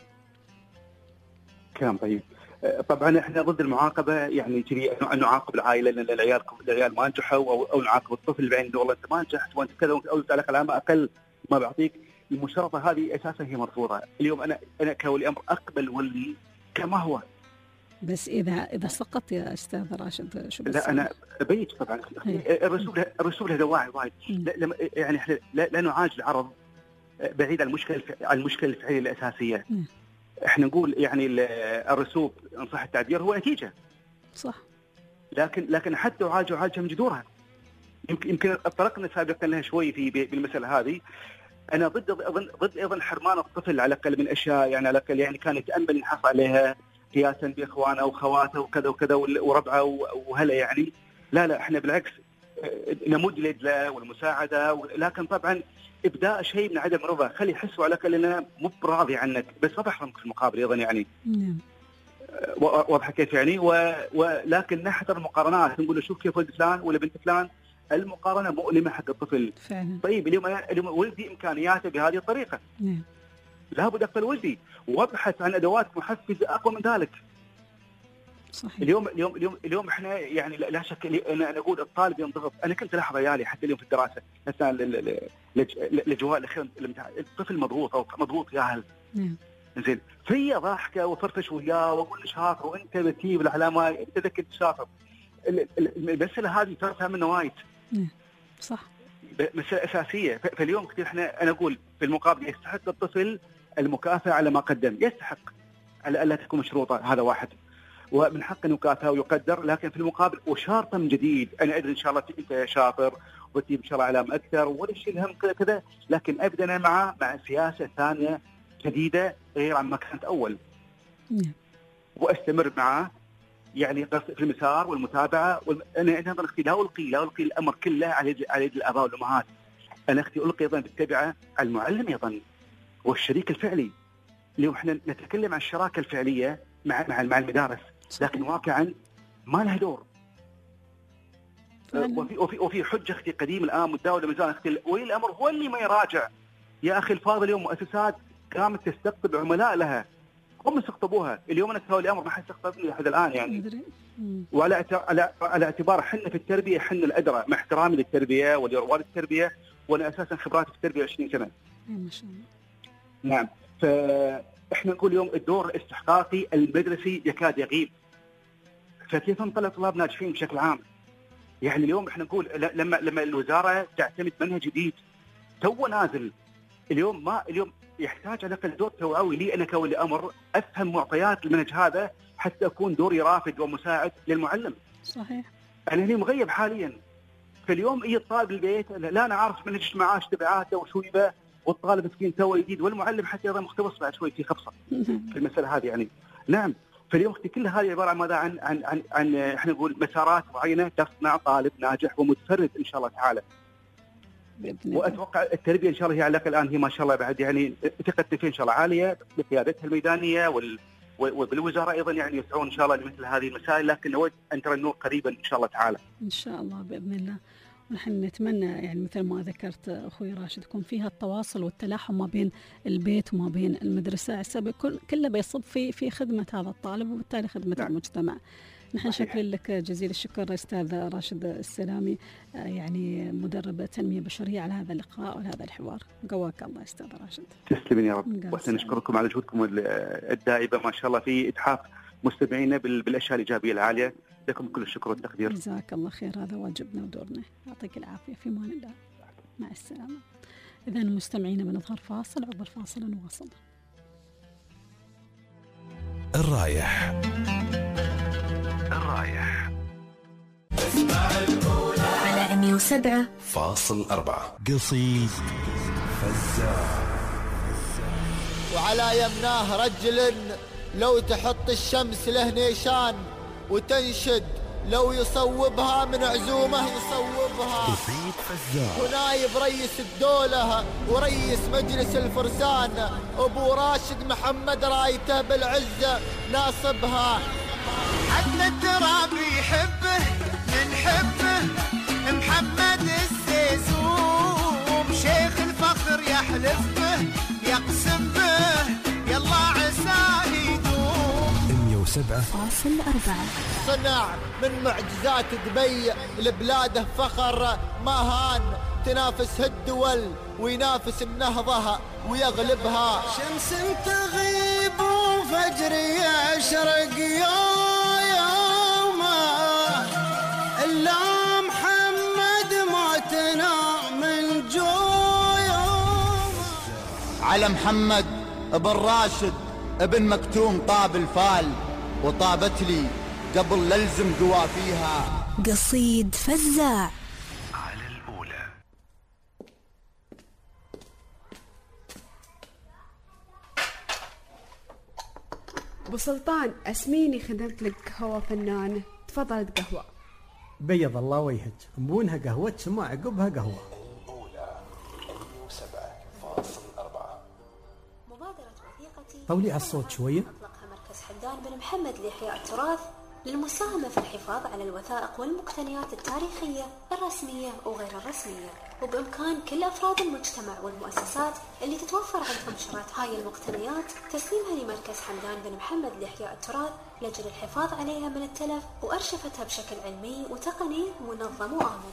كلام طيب. طبعا احنا ضد المعاقبة، يعني تري أن نعاقب العائلة لأن العيال ما نجحوا، أو نعاقب الطفل بعين والله أنت ما نجحت وأنت كذا، أو على علامة أقل ما بعطيك. المشارطة هذه أساسا هي مرفوضة. اليوم أنا كولي أمر أقبل ولي كما هو. بس إذا سقط يا أستاذ راشد شو بس؟ لا أنا بيت طبعا. الرسول له دواعي وايد. يعني إحنا لا نعالج العرض بعيد عن المشكلة الفعلية الأساسية. إحنا نقول يعني الرسوب إن صح التعبير هو نتيجة. صح. لكن حتى يعالجها من جذورها. يمكن طرقنا سابقا لها شوي بالمسألة هذه. أنا ضد أيضا حرمان الطفل على الأقل من أشياء، يعني على الأقل يعني كان يتأمل ينحص عليها قياسا باخوانه وخواته وكذا وكذا وربعه وهلا يعني. لا احنا بالعكس نمد اليد له والمساعده، لكن طبعا ابداء شيء من عدم رضا، خلي يحسوا على الاقل انه مو براضي عنك، بس ما بحرمك في المقابل ايضا يعني. واضحه كيف يعني. ولكن نحذر المقارنات، نقول له شوف كيف ولد فلان ولا بنت فلان، المقارنه مؤلمه حق الطفل. فعلا. طيب اليوم ولدي امكانياته بهذه الطريقه. لابد أقبل ولدي وابحث عن أدوات محفزة أقوى من ذلك. صحيح. اليوم إحنا يعني لا شك أنا أقول الطالب ينضغط. أنا كنت ألاحظ عيالي حتى اليوم في الدراسة أثناء الأجواء الأخيرة الطفل مضغوط أو مضغوط يا أهل. زين في ضحكة وفرفش وياه وأقول له شاطر وأنت بتجيب العلامة أنت ذكي شاطر. المسألة هذه ترى منه وايد. صح. مسألة أساسية. فاليوم كثير أنا أقول في المقابل يستحق الطفل المكافأة على ما قدم، يستحق على ألا تكون مشروطة، هذا واحد، ومن حق أن يكافأ ويقدر، لكن في المقابل وشارطة من جديد. أنا أدري إن شاء الله أنت شاطر وتجيب إن شاء الله علامة أكثر ولا شيء الهم كذا، لكن أبدأ أنا مع سياسة ثانية جديدة غير عن ما كانت أول. وأستمر معه يعني في المسار والمتابعة. أنا أختي لا ألقي الأمر كله على يد الآباء والأمهات. أنا أختي ألقي أيضا بالتبعة على المعلم أيضا والشريك الفعلي. اليوم إحنا نتكلم عن الشراكة الفعلية مع المدارس، لكن واقعا ما لها دور. وفي حجة أختي قديم الآن متداولة ميزان أختي ولي الأمر هو اللي ما يراجع. يا أخي الفاضل اليوم مؤسسات قامت تستقطب عملاء لها، هم استقطبوها. اليوم أنا كولي أمر ما حد استقطبني لحد الآن يعني. وعلى اعتبار حنا في التربية حنا الأدرى، مع احترامي للتربية ولرواد التربية، وأنا أساسا خبراتي في التربية 20 سنة. ما شاء الله. نعم. فإحنا نقول اليوم الدور الاستحقاقي المدرسي يكاد يغيب. فكيف نطلع طلاب ناجحين بشكل عام؟ يعني اليوم إحنا نقول لما الوزارة تعتمد منهج جديد تو نازل، اليوم يحتاج على الأقل دور توعوي لي أنا كولي أمر أفهم معطيات المنهج هذا حتى أكون دوري رافد ومساعد للمعلم. صحيح. أنا هني مغيب حاليا. فاليوم أي طالب البيت لا أنا عارف منهج اجتماعات تبعاته وشو يبه، والطالب مسكين تو جديد، والمعلم حتى أيضا مختبص بعد شوي في خبصة في المسألة هذه يعني. نعم. فاليوم كل هذه عبارة عن ماذا؟ عن احنا نقول مسارات معينة تصنع طالب ناجح ومتفرد إن شاء الله تعالى. وأتوقع التربية إن شاء الله هي على الأقل الآن هي ما شاء الله بعد يعني ثقتي فيه إن شاء الله عالية بقيادتها الميدانية وبالوزاره ايضا يعني يسعون ان شاء الله لمثل هذه المسائل، لكن نود ان ترى النور قريبا ان شاء الله تعالى. ان شاء الله باذن الله. ونحن نتمنى يعني مثل ما ذكرت اخوي راشد يكون فيها التواصل والتلاحم ما بين البيت وما بين المدرسه، كله بيصب في خدمه هذا الطالب وبالتالي خدمه المجتمع. نحن شكرا لك جزيل الشكر استاذ راشد السلامي، يعني مدرب تنميه بشريه، على هذا اللقاء وهذا الحوار. قواك الله استاذ راشد. تسلمين يا رب، واحنا نشكركم على جهودكم الدائبه ما شاء الله في اتحاف مستمعينا بالاشياء الايجابيه العاليه. لكم كل الشكر والتقدير. جزاك الله خير، هذا واجبنا ودورنا. يعطيك العافيه، في امان الله، مع السلامه. اذا مستمعينا بنظهر فاصل، عقب الفاصل نواصل. الرايح على 107.4 قصيد فزاع. وعلى يمناه رجل لو تحط الشمس له نيشان وتنشد، لو يصوبها من عزومه يصوبها. قصيد فزاع. ونايب رئيس الدولة ورئيس مجلس الفرسان أبو راشد محمد رايته بالعزة ناصبها. حتى التراب يحبه نحبه محمد السيزوم، شيخ الفخر يحلف به يقسم به يلا عساه يدوم. 107.4 صنع من معجزات دبي لبلاده فخر، ما هان تنافس الدول وينافس النهضة ويغلبها. شمس تغيب وفجر يشرق يوم إلا محمد موتنا من جويوم. على محمد ابن راشد ابن مكتوم طاب الفال، وطابت لي قبل للزم قوافيها. قصيد فزاع. على الأولى. ابو سلطان اسميني خدمت لك قهوه فنانه، تفضلت قهوه. بيض الله وجهك، مبونها قهوة ثم عقبها قهوة. الأولى 107.4. مبادرة وثيقتي طولي على الصوت شوية. أطلقها مركز حمدان بن محمد لإحياء التراث للمساهمة في الحفاظ على الوثائق والمقتنيات التاريخية الرسمية وغير الرسمية، وبإمكان كل أفراد المجتمع والمؤسسات اللي تتوفر عندهم شرايط هاي المقتنيات تسليمها لمركز حمدان بن محمد لإحياء التراث لأجل الحفاظ عليها من التلف وأرشفتها بشكل علمي وتقني منظم وآمن.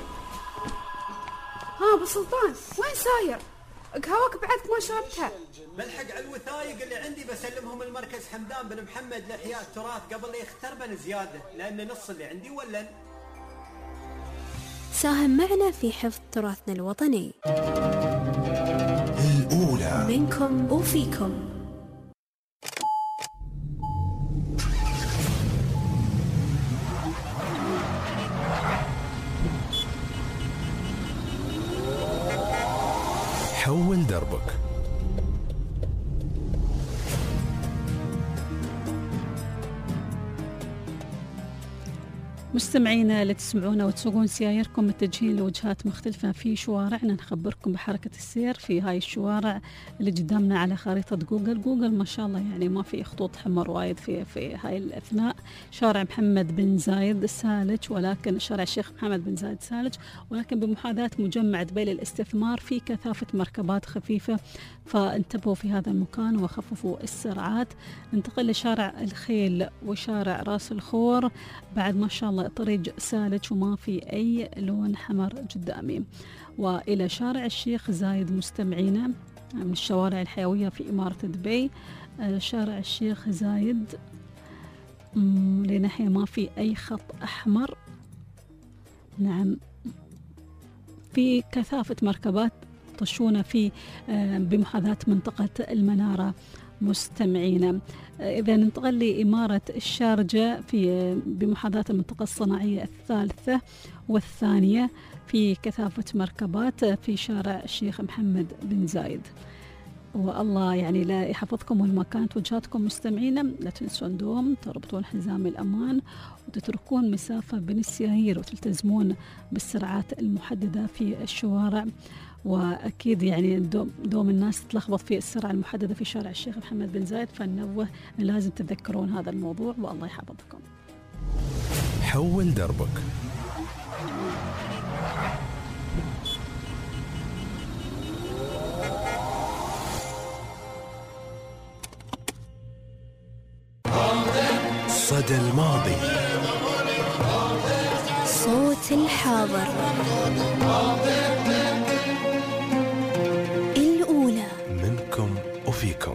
ها ابو سلطان وين ساير؟ قهوك بعدك ما شربتها. بلحق على الوثائق اللي عندي بسلمهم المركز حمدان بن محمد لإحياء التراث قبل لا يختربن زيادة، لأن نص اللي عندي ولن. ساهم معنا في حفظ تراثنا الوطني. الأولى. منكم وفيكم. حول دربك. مستمعينا اللي تسمعونا وتسوقون سيايركم متجهين لوجهات مختلفة في شوارعنا، نخبركم بحركة السير في هاي الشوارع اللي قدامنا على خريطة جوجل ما شاء الله يعني ما في خطوط حمر وايد في هاي الأثناء. شارع محمد بن زايد سالج، ولكن شارع الشيخ محمد بن زايد سالج، ولكن بمحاذاة مجمع دبي للاستثمار في كثافة مركبات خفيفة، فانتبهوا في هذا المكان وخففوا السرعات. ننتقل لشارع الخيل وشارع راس الخور، بعد ما شاء الله طريق سالج وما في أي لون حمر قدامي. وإلى شارع الشيخ زايد مستمعينا، من الشوارع الحيوية في إمارة دبي. شارع الشيخ زايد لناحية ما في أي خط أحمر، نعم في كثافة مركبات طشونة في بمحاذاة منطقة المنارة مستمعينا. إذا ننتقل لإمارة الشارجة في بمحاذاة المنطقة الصناعية الثالثة والثانية في كثافة مركبات في شارع الشيخ محمد بن زايد. والله يعني لا يحفظكم وين ما كانت وجهاتكم مستمعينا، لا تنسون دوم تربطون حزام الأمان وتتركون مسافة بين السيايير وتلتزمون بالسرعات المحددة في الشوارع. وأكيد يعني دوم الناس تلخبط في السرعة المحددة في شارع الشيخ محمد بن زايد، فننوه أن لازم تتذكرون هذا الموضوع، والله يحفظكم. حول دربك. صدى الماضي، صوت الحاضر، الأولى منكم وفيكم.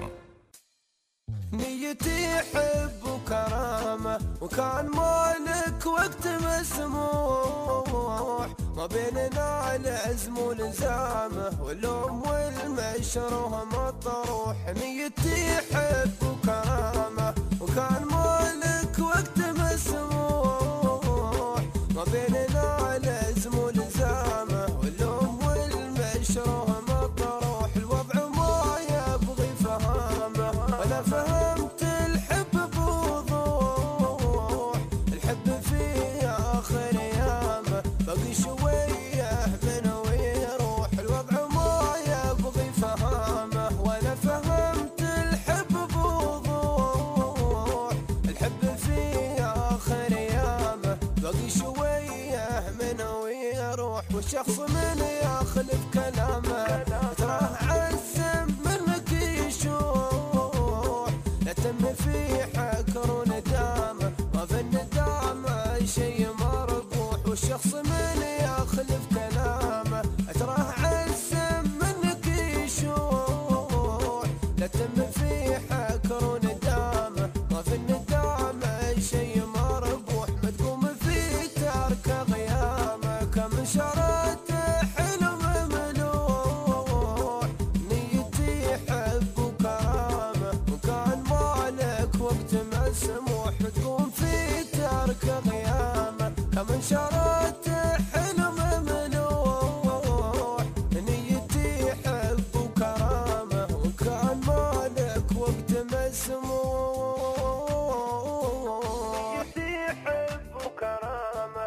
نيتي حب وكرامة وكان مالك وقت مسموح، ما بيننا العزم والزامة واللوم والمشروه مطروح. نيتي حب وكرامة وكان مالك وقت مسموح، ما بيننا العزم والزامة واللوم والمشروه مطروح. الوضع ما يبغي فهامه ولا فهمت الحب بوضوح، الحب في آخر أيامه باقي شوية منه ويروح. الوضع ما يبغي فهامه ولا فهمت الحب بوضوح، الحب في آخر أيامه باقي شوية منه ويروح. والشخص من يخلف كلامه تراه عزم منك يشوح، لا تم في حكر وندامه، ما في الندامة شي مربوح. والشخص من يخلف كلامه تراه عزم منك يشوح، لا تم في حكر وندامه، ما في الندامة شي مربوح. ما تقوم في ترك غيامه كم شرط حلم مملوح. نيتي حب وكرامه وكان مالك وقت مسموح، ما تقوم في ترك غيامه كم شرط حلم مملوح. نيتي حب وكرامه وكان مالك وقت مسموح. نيتي حب وكرامه.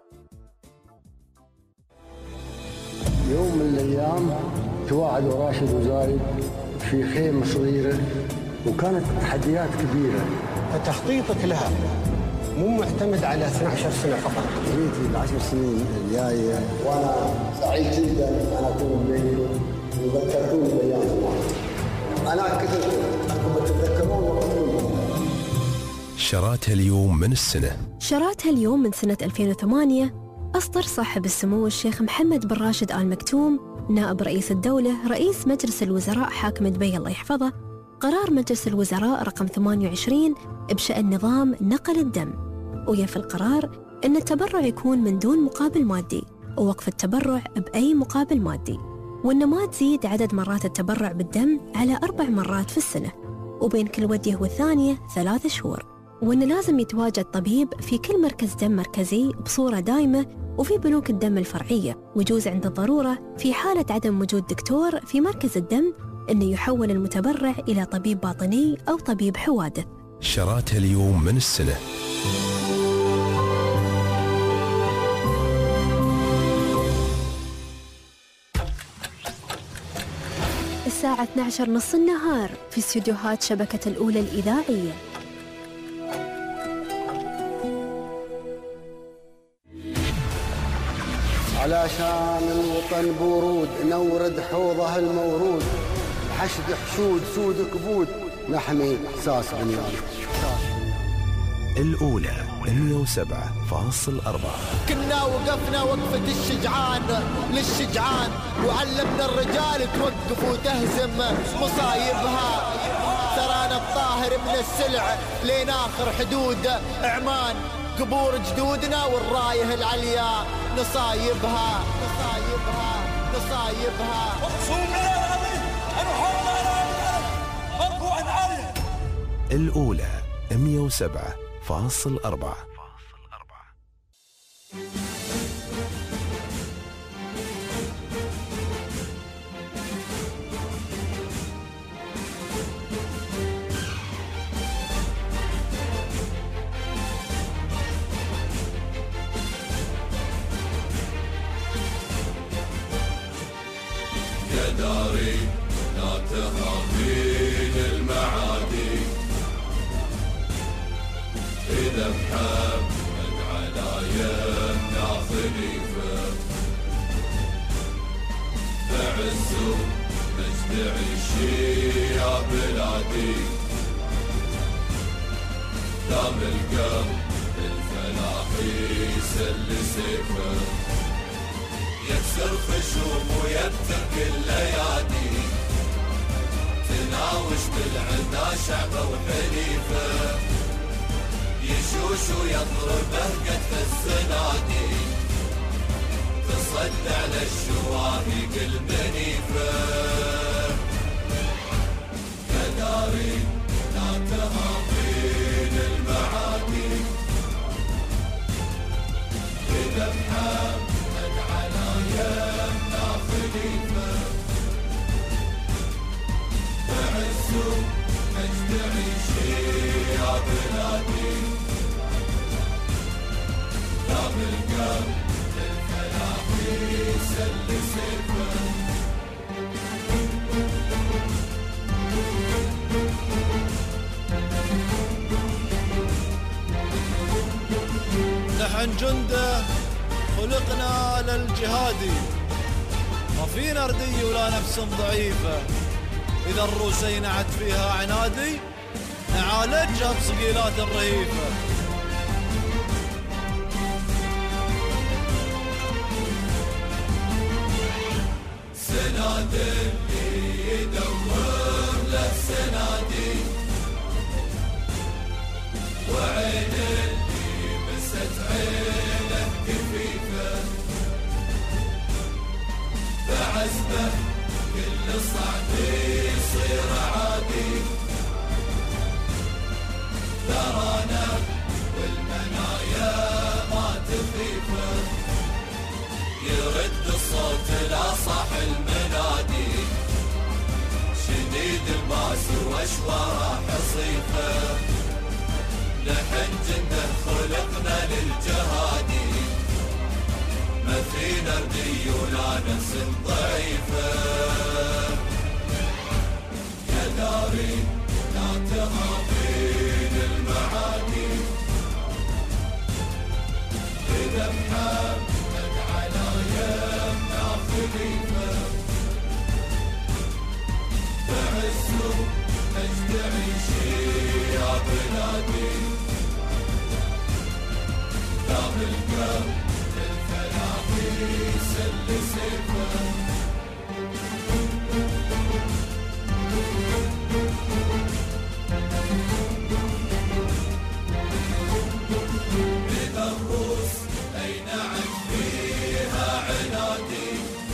يوم من الأيام تواعدوا راشد وزايد في خيمة صغيرة، وكانت تحديات كبيرة، فتخطيطك لها مو معتمد على 12 سنة فقط. جيتي ال10 سنين الجاية وأنا سعيد جدا أن أكون بينكم وذكرتوني بأيام زمان. أنا كثرت أنكم تتذكرون وقتكم. شراتها اليوم من السنة. شراتها اليوم من سنة 2008 أصدر صاحب السمو الشيخ محمد بن راشد آل مكتوم نائب رئيس الدولة رئيس مجلس الوزراء حاكم دبي الله يحفظه قرار مجلس الوزراء رقم 28 بشأن نظام نقل الدم، ويفي القرار أن التبرع يكون من دون مقابل مادي، ووقف التبرع بأي مقابل مادي، وأن ما تزيد عدد مرات التبرع بالدم على 4 مرات في السنة، وبين كل ودية والثانية 3 شهور، وأن لازم يتواجد طبيب في كل مركز دم مركزي بصورة دائمة وفي بنوك الدم الفرعية، ويجوز عند الضرورة في حالة عدم وجود دكتور في مركز الدم أنه يحول المتبرع إلى طبيب باطني أو طبيب حوادث. شراتها اليوم من السنة. الساعة 12 نص النهار في استديوهات شبكة الأولى الإذاعية. علشان الوطن بورود نورد حوضه المورود، حشد حشود سود كبود نحمي إحساس بنيان. الأولى 107.4. كنا وقفنا وقفة الشجعان للشجعان، وعلمنا الرجال توقف وتهزم مصايبها. ترانا الطاهر من السلع لين آخر حدود عمان، قبور جدودنا والرايه العليا نصايبها نصايبها نصايبها. الأولى 107.4. تهابين المعادي إذا محمد على يمنا خليفة بعز مجد عيشي يا بلادي دام القلب الفلاح يسل سيفه يكسر خشوم ويبتك الليالي تناوش بالعنا شعبه وحليفه يشوش ويضربه قد الزنادي تصد على الشواهق المنيفه كداري لا تهابين المعادي إذا محمد على يمنا خليفة بعز مجد عيشي يا بلادي لا بالقلب الفلاح يسل سيفه نحن جنده خلقنا للجهادي ما فينا ردي ولا نفس ضعيفة إذا الروسي نعت فيها عنادي نعالجها بصقيلات الرهيفة سناد اللي يدور له سنادي وعين اللي مست عينه كفيفه بعزمه كل صعب يصير عادي ترانا والمنايا ما تخيفه يرد الصوت لا صاح المنادي شديد الباس واشواره حصيفه نحن جنده خلقنا للجهادي ما فينا ردي ولا نفس ضعيفه يا داري لا تهابين المعادي إذا محمد على يمنا خليفة بعز مجد عيشي يا بلادي دام القلب الفلاح يسل سيفه إذا الروس أي نعم فيها عنادي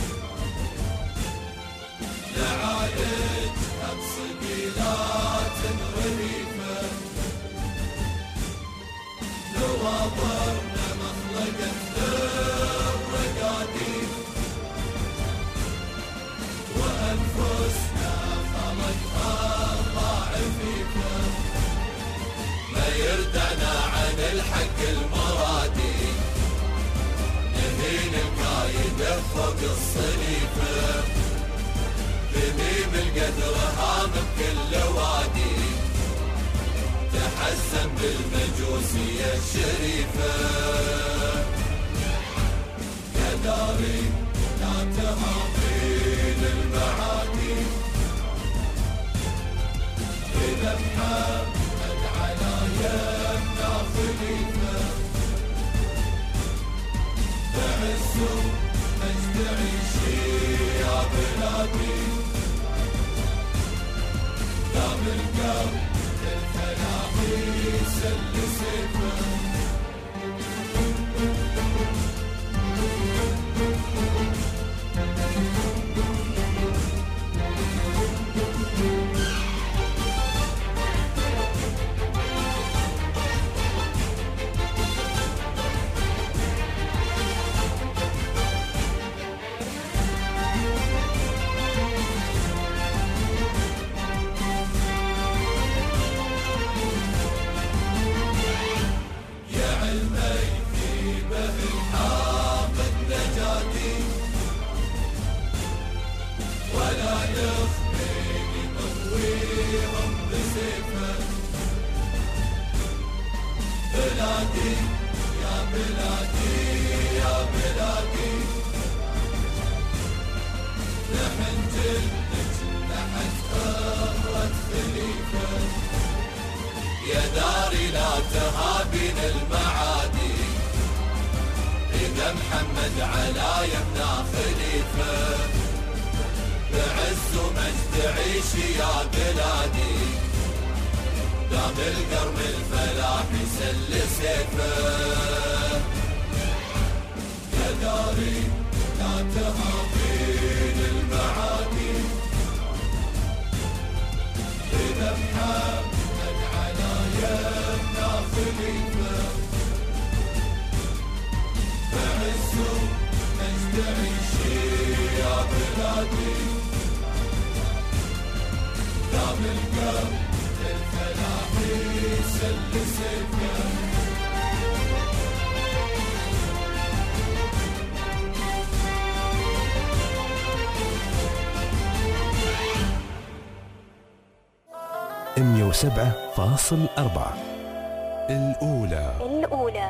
نعالجها بصقيلات غريبة نواظرنا مخلقة الرقادي وأنفسنا خلقها ضعيفة ما يردعنا عن الحق المرادي نهين القايدة فوق الصليفة ذميم القدر هام بكل وادي تحزن بالمجوسية الشريفة يا داري لا تهابين المعادي إذا محمد على يمنا خليفة بعز مجد عيشي يا بلادي دام القلب الفلاح يسل سيفه بلادي يا بلادي يا بلادي لحن جلدك تحت حرة خليفة يا داري لا تهابين المعادي إذا محمد على يمنا خليفة بعز ومجد عيشي يا بلادي دام القرم الفلاح يسل سيفه يا داري لا تهابين المعادي إذا محمد على يمنا خليفة بعز ومجد عيشي يا بلادي دام القرم الفلاح يسل سيفه مية وسبعة فاصل أربعة الأولى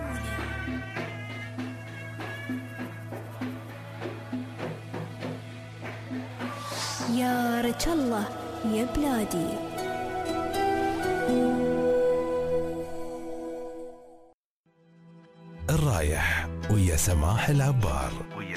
يا رجال الله يا بلادي. الرايح ويا سماح العبار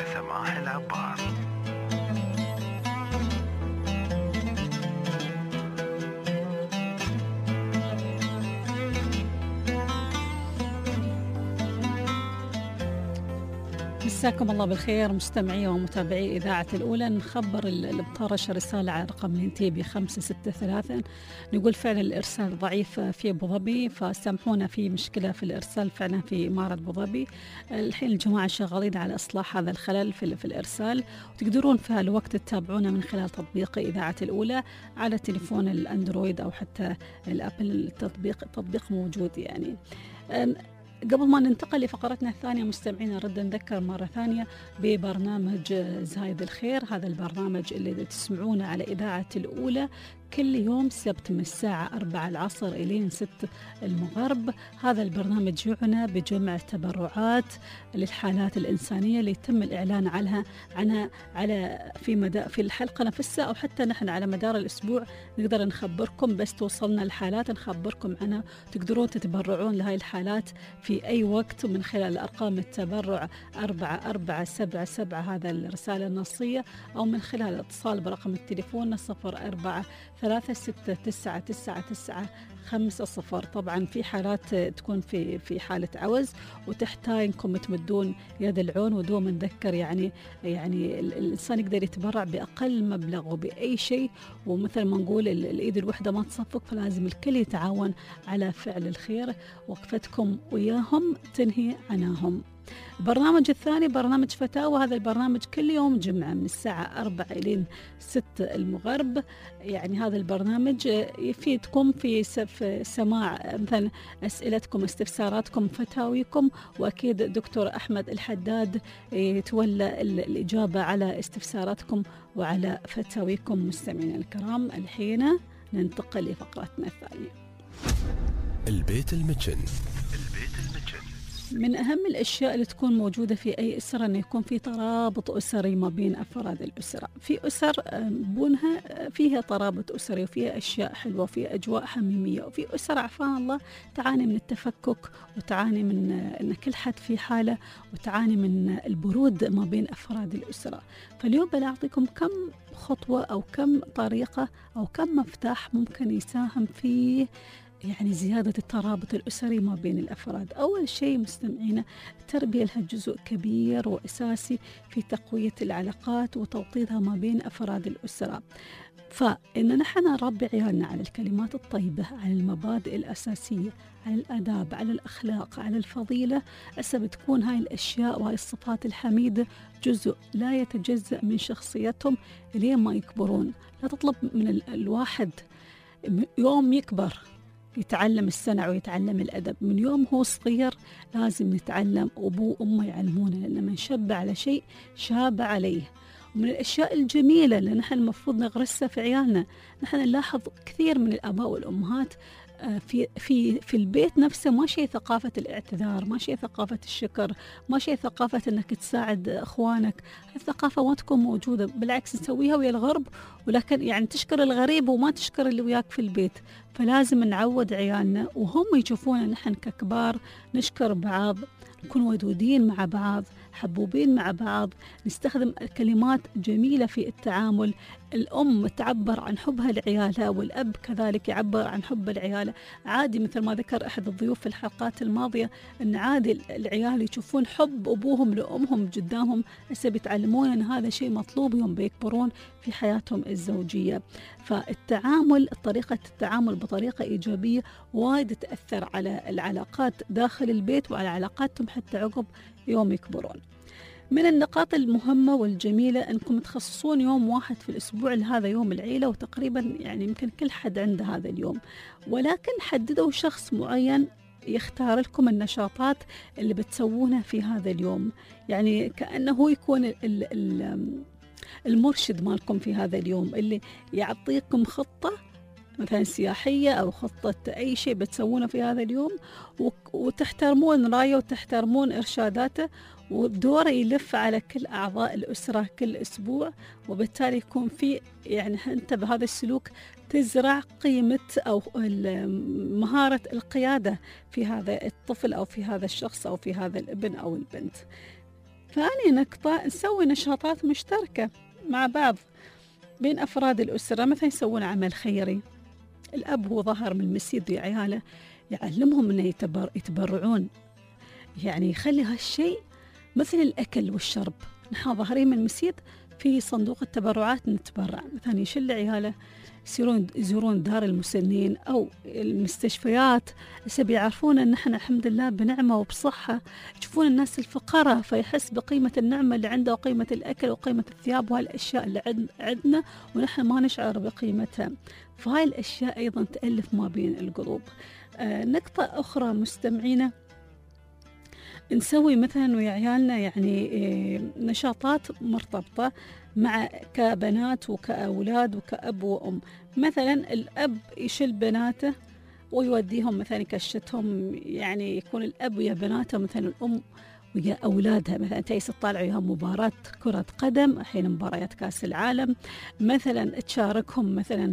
مساكم الله بالخير مستمعي ومتابعي إذاعة الأولى. نخبر اللي مطرش رسالة على رقم الانتيبي 563 نقول فعلا الإرسال ضعيف في أبو ظبي، فسامحونا في مشكلة في الإرسال فعلا في إمارة أبو ظبي. الحين الجماعة شغالين على إصلاح هذا الخلل في الإرسال، وتقدرون في هالوقت تتابعونا من خلال تطبيق إذاعة الأولى على تليفون الأندرويد أو حتى الأبل. التطبيق موجود يعني. قبل ما ننتقل لفقرتنا الثانية مستمعينا نرد نذكر مرة ثانية ببرنامج زايد الخير. هذا البرنامج اللي تسمعونه على إذاعة الأولى كل يوم سبت من الساعة 4 العصر إلى 6 المغرب. هذا البرنامج يعنى بجمع تبرعات للحالات الإنسانية اللي يتم الإعلان عنها في الحلقة نفسها، أو حتى نحن على مدار الأسبوع نقدر نخبركم، بس توصلنا الحالات نخبركم عنها. تقدرون تتبرعون لهاي الحالات في أي وقت من خلال أرقام التبرع 4477 هذا الرسالة النصية، أو من خلال الاتصال برقم التليفون 04 369995. طبعا في حالات تكون في حالة عوز وتحتاج انكم تمدون يد العون، ودوم نذكر يعني الإنسان يقدر يتبرع بأقل مبلغ وبأي شيء، ومثل ما نقول الإيد الوحدة ما تصفق، فلازم الكل يتعاون على فعل الخير. وقفتكم وياهم تنهي عناهم. البرنامج الثاني برنامج فتاوى. هذا البرنامج كل يوم جمعة من الساعة 4 إلى 6 المغرب. يعني هذا البرنامج يفيدكم في سماع مثلا أسئلتكم استفساراتكم فتاويكم، وأكيد دكتور أحمد الحداد يتولى الإجابة على استفساراتكم وعلى فتاويكم. مستمعينا الكرام الحين ننتقل لفقرتنا الثانية. البيت المتشن. من أهم الأشياء اللي تكون موجودة في أي أسرة أن يكون في ترابط أسري ما بين أفراد الأسرة. في أسر بونها فيها ترابط أسري وفيها أشياء حلوة وفيها أجواء حميمية، وفي أسر عفان الله تعاني من التفكك وتعاني من أن كل حد في حالة وتعاني من البرود ما بين أفراد الأسرة. فاليوم بنعطيكم كم خطوة أو كم طريقة أو كم مفتاح ممكن يساهم في يعني زيادة الترابط الأسري ما بين الأفراد. أول شيء مستمعينا التربية لها جزء كبير وأساسي في تقوية العلاقات وتوطيدها ما بين أفراد الأسرة. فإن نحن نربي عيالنا على الكلمات الطيبة، على المبادئ الأساسية، على الآداب، على الأخلاق، على الفضيلة، بتكون هاي الأشياء وهاي الصفات الحميدة جزء لا يتجزأ من شخصيتهم لين ما يكبرون. لا تطلب من الواحد يوم يكبر يتعلم الصنع ويتعلم الأدب، من يوم هو صغير لازم نتعلم، أبوه وأمه يعلمونه، لأن من شب على شيء شاب عليه. ومن الأشياء الجميلة اللي نحن المفروض نغرسها في عيالنا، نحن نلاحظ كثير من الآباء والأمهات في البيت نفسه ماشي ثقافة الاعتذار، ماشي ثقافة الشكر، ماشي ثقافة انك تساعد اخوانك. الثقافة ما تكون موجودة، بالعكس نسويها ويا الغرب، ولكن يعني تشكر الغريب وما تشكر اللي وياك في البيت. فلازم نعود عيالنا وهم يشوفونا نحن ككبار نشكر بعض، نكون ودودين مع بعض، حبوبين مع بعض، نستخدم كلمات جميلة في التعامل. الأم تعبر عن حبها لعيالها، والأب كذلك يعبر عن حب العيال. عادي مثل ما ذكر أحد الضيوف في الحلقات الماضية أن عادي العيال يشوفون حب أبوهم لأمهم قدامهم، هسه بيتعلمون أن هذا شيء مطلوب يوم بيكبرون في حياتهم الزوجية. فالتعامل، طريقة التعامل بطريقة إيجابية وايد تأثر على العلاقات داخل البيت وعلى علاقاتهم حتى عقب يوم يكبرون. من النقاط المهمة والجميلة أنكم تخصصون يوم واحد في الأسبوع لهذا يوم العيلة، وتقريبا يعني يمكن كل حد عنده هذا اليوم، ولكن حددوا شخص معين يختار لكم النشاطات اللي بتسوونها في هذا اليوم. يعني كأنه هو يكون المرشد مالكم في هذا اليوم، اللي يعطيكم خطة مثلا سياحية أو خطة أي شيء بتسوونه في هذا اليوم، وتحترمون رأيه وتحترمون إرشاداته، وبدوره يلف على كل أعضاء الأسرة كل أسبوع. وبالتالي يكون في يعني أنت بهذا السلوك تزرع قيمة أو مهارة القيادة في هذا الطفل أو في هذا الشخص أو في هذا الابن أو البنت. ثاني نقطة، نسوي نشاطات مشتركة مع بعض بين أفراد الأسرة، مثلا يسوون عمل خيري. الأب هو ظهر من المسجد لعياله، يعلمهم أنه يتبرعون، يعني يخلي هالشيء مثل الأكل والشرب. نحن ظاهرين من المسجد في صندوق التبرعات نتبرع، مثلا يشل عياله يزورون دار المسنين أو المستشفيات، هسه بيعرفون أن نحن الحمد لله بنعمة وبصحة. يشوفون الناس الفقراء فيحس بقيمة النعمة اللي عنده وقيمة الأكل وقيمة الثياب وهالأشياء اللي عندنا ونحن ما نشعر بقيمتها. فهاي الأشياء أيضا تألف ما بين القلوب. نقطة أخرى مستمعينا، نسوي مثلا ويا عيالنا يعني نشاطات مرتبطة مع كبنات وكأولاد وكأب وأم. مثلا الأب يشيل بناته ويوديهم مثلا يكشتهم، يعني يكون الأب ويا بناته، مثلا الأم ويا أولادها، مثلا تيس تطالع وياهم مباراة كرة قدم، الحين مباريات كأس العالم، مثلا تشاركهم مثلا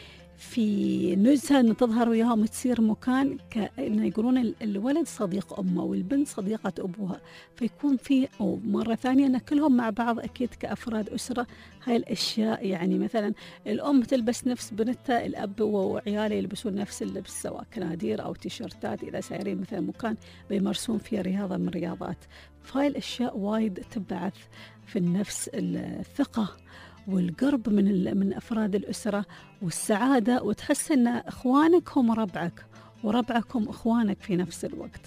في نزهة أن تظهر وياهم، تصير مكان كأنه يقولون الولد صديق أمه والبنت صديقة أبوها، فيكون في أو مرة ثانية أن كلهم مع بعض أكيد كأفراد أسرة. هاي الأشياء يعني مثلا الأم تلبس نفس بنتها، الأب وعياله يلبسون نفس اللبس، سواء كنادير أو تيشيرتات إذا سايرين مثلا مكان بيمارسون فيه رياضة من الرياضات. فهاي الأشياء وايد تبعث في النفس الثقة والقرب من أفراد الأسرة والسعادة، وتحس أن إخوانك هم ربعك وربعك هم إخوانك في نفس الوقت.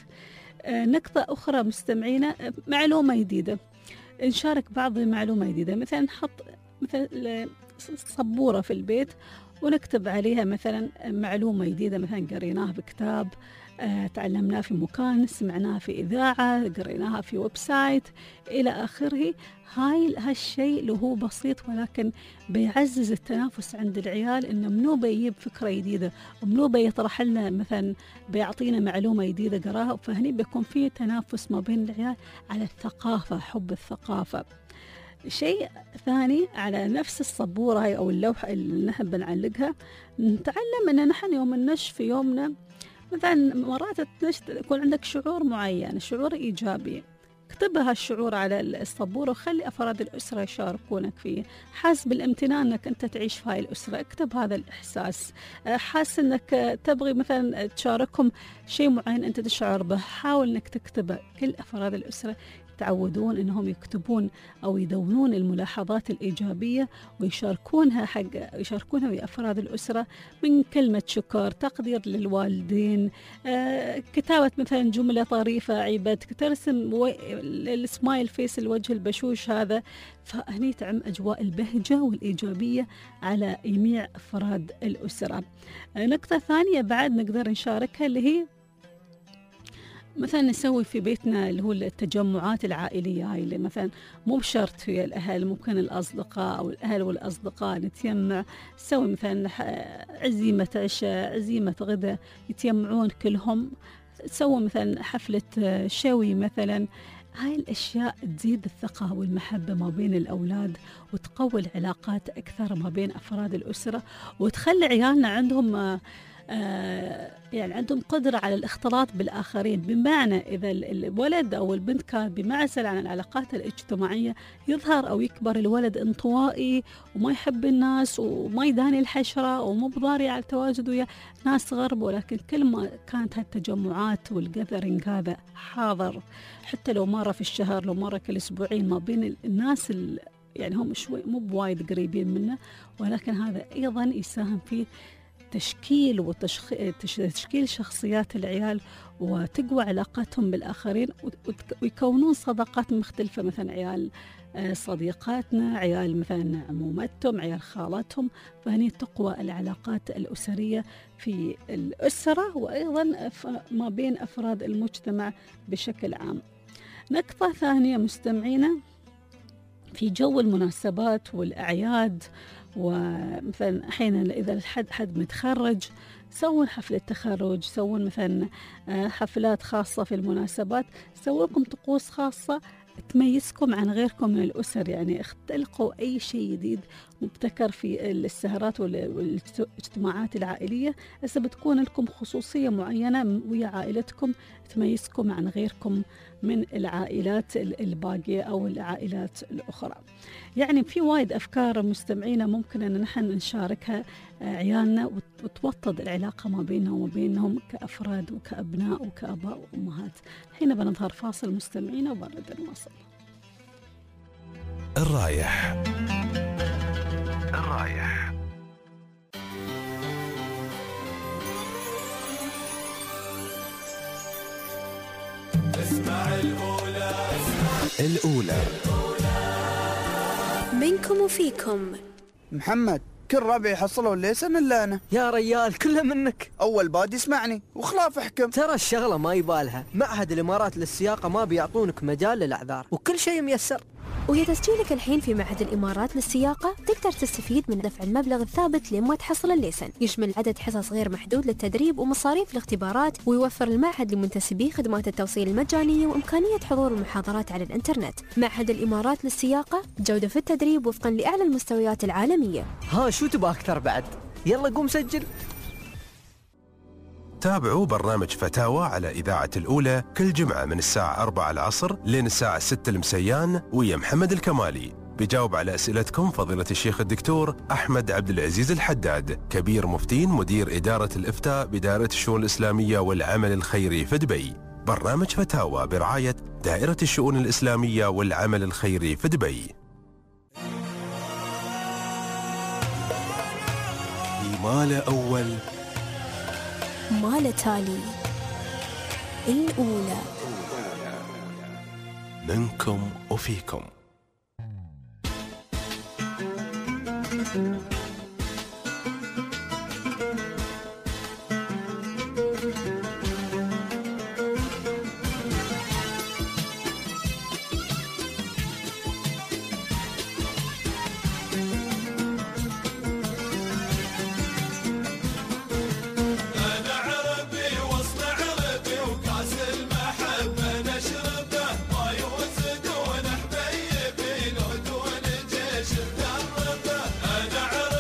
نقطة أخرى مستمعينا، معلومة جديدة، نشارك بعض معلومة جديدة، مثلا نحط مثلا سبورة في البيت ونكتب عليها مثلا معلومة جديدة، مثلا قريناها بكتاب، تعلمناه في مكان، سمعناها في إذاعة، قريناها في ويب سايت إلى آخره. هالشيء اللي هو بسيط ولكن بيعزز التنافس عند العيال، إنه منو بيجيب فكرة جديدة ومنو بيطرح لنا مثلا بيعطينا معلومة جديدة قراها، فهني بيكون فيه تنافس ما بين العيال على الثقافة، حب الثقافة. شيء ثاني، على نفس السبورة هاي أو اللوحة اللي نحن بنعلقها، نتعلم أن نحن يوم النشف في يومنا مثلا مرات يكون عندك شعور معين، شعور إيجابي، اكتب هالشعور على السبورة وخلي أفراد الأسرة يشاركونك فيه. حاس بالامتنان أنك أنت تعيش في هاي الأسرة، اكتب هذا الإحساس. حاس أنك تبغي مثلا تشاركهم شيء معين أنت تشعر به، حاول أنك تكتبه. كل أفراد الأسرة يتعودون أنهم يكتبون أو يدونون الملاحظات الإيجابية ويشاركونها ويا أفراد الأسرة، من كلمة شكر، تقدير للوالدين، كتابة مثلا جملة طريفة، عيبتك، ترسم السمايل فيس، الوجه البشوش هذا. فهني تعم أجواء البهجة والإيجابية على جميع أفراد الأسرة. نقطة ثانية بعد نقدر نشاركها اللي هي مثلا نسوي في بيتنا اللي هو التجمعات العائلية، هاي اللي مثلا مو بشرط في الأهل، ممكن الأصدقاء أو الأهل والأصدقاء نتجمع، نسوي مثلا عزيمة عشاء، عزيمة غداء، يتجمعون كلهم، تسوي مثلا حفلة شوي مثلا. هاي الأشياء تزيد الثقة والمحبة ما بين الأولاد، وتقوي العلاقات أكثر ما بين أفراد الأسرة، وتخلي عيالنا عندهم يعني عندهم قدرة على الاختلاط بالآخرين. بمعنى إذا الولد أو البنت كان بمعزل عن العلاقات الاجتماعية، يظهر أو يكبر الولد انطوائي وما يحب الناس وما يداني الحشرة ومو بضاري على التواجد ويا ناس غرب. ولكن كل ما كانت هالتجمعات والجاذرينج هذا حاضر، حتى لو مرة في الشهر، لو مرة كل أسبوعين، ما بين الناس يعني هم شوي مو بوايد قريبين منه، ولكن هذا أيضا يساهم في تشكيل تشكيل شخصيات العيال، وتقوى علاقاتهم بالآخرين، ويكونون صداقات مختلفة، مثلا عيال صديقاتنا، عيال مثلا عمومتهم، عيال خالاتهم. فهني تقوى العلاقات الأسرية في الأسرة، وأيضا ما بين أفراد المجتمع بشكل عام. نقطة ثانية مستمعينا، في جو المناسبات والأعياد، ومثلا أحيانا إذا حد متخرج سوون حفلة تخرج، سوون مثلا حفلات خاصة في المناسبات، سووا لكم طقوس خاصة تميزكم عن غيركم من الأسر. يعني اختلقوا أي شيء جديد مبتكر في السهرات والاجتماعات العائلية، هسه بتكون لكم خصوصية معينة ويا عائلتكم تميزكم عن غيركم من العائلات الباقية أو العائلات الأخرى. يعني في وايد أفكار مستمعينا ممكن أن نحن نشاركها عيالنا، وتوطد العلاقة ما بيننا وما بينهم كأفراد وكأبناء وكأباء وأمهات. حين بنظهر فاصل مستمعينا وبنرد نواصل. الرايح اسمع الأولى منكم وفيكم. محمد كل ربعي يحصلوا الليسن إلا أنا. يا ريال كله منك. أول باد يسمعني وخلاف احكم. ترى الشغلة ما يبالها، معهد الإمارات للسياقة ما بيعطونك مجال للأعذار، وكل شيء ميسر. ويا تسجيلك الحين في معهد الإمارات للسياقة تقدر تستفيد من دفع المبلغ الثابت لما تحصل الليسن، يشمل عدد حصص غير محدود للتدريب ومصاريف الاختبارات، ويوفر المعهد لمنتسبيه خدمات التوصيل المجانية وإمكانية حضور المحاضرات على الإنترنت. معهد الإمارات للسياقة، جودة في التدريب وفقا لأعلى المستويات العالمية. ها شو تبغى أكثر بعد؟ يلا قوم سجل. تابعوا برنامج فتاوى على إذاعة الأولى كل جمعة من الساعة 4 العصر لين الساعة 6 المسيان، ويا محمد الكمالي. بيجاوب على أسئلتكم فضيلة الشيخ الدكتور أحمد عبد العزيز الحداد، كبير مفتين مدير إدارة الإفتاء بدائرة الشؤون الإسلامية والعمل الخيري في دبي. برنامج فتاوى برعاية دائرة الشؤون الإسلامية والعمل الخيري في دبي. ما له أول ما له تالي، الأولى منكم وفيكم. أنا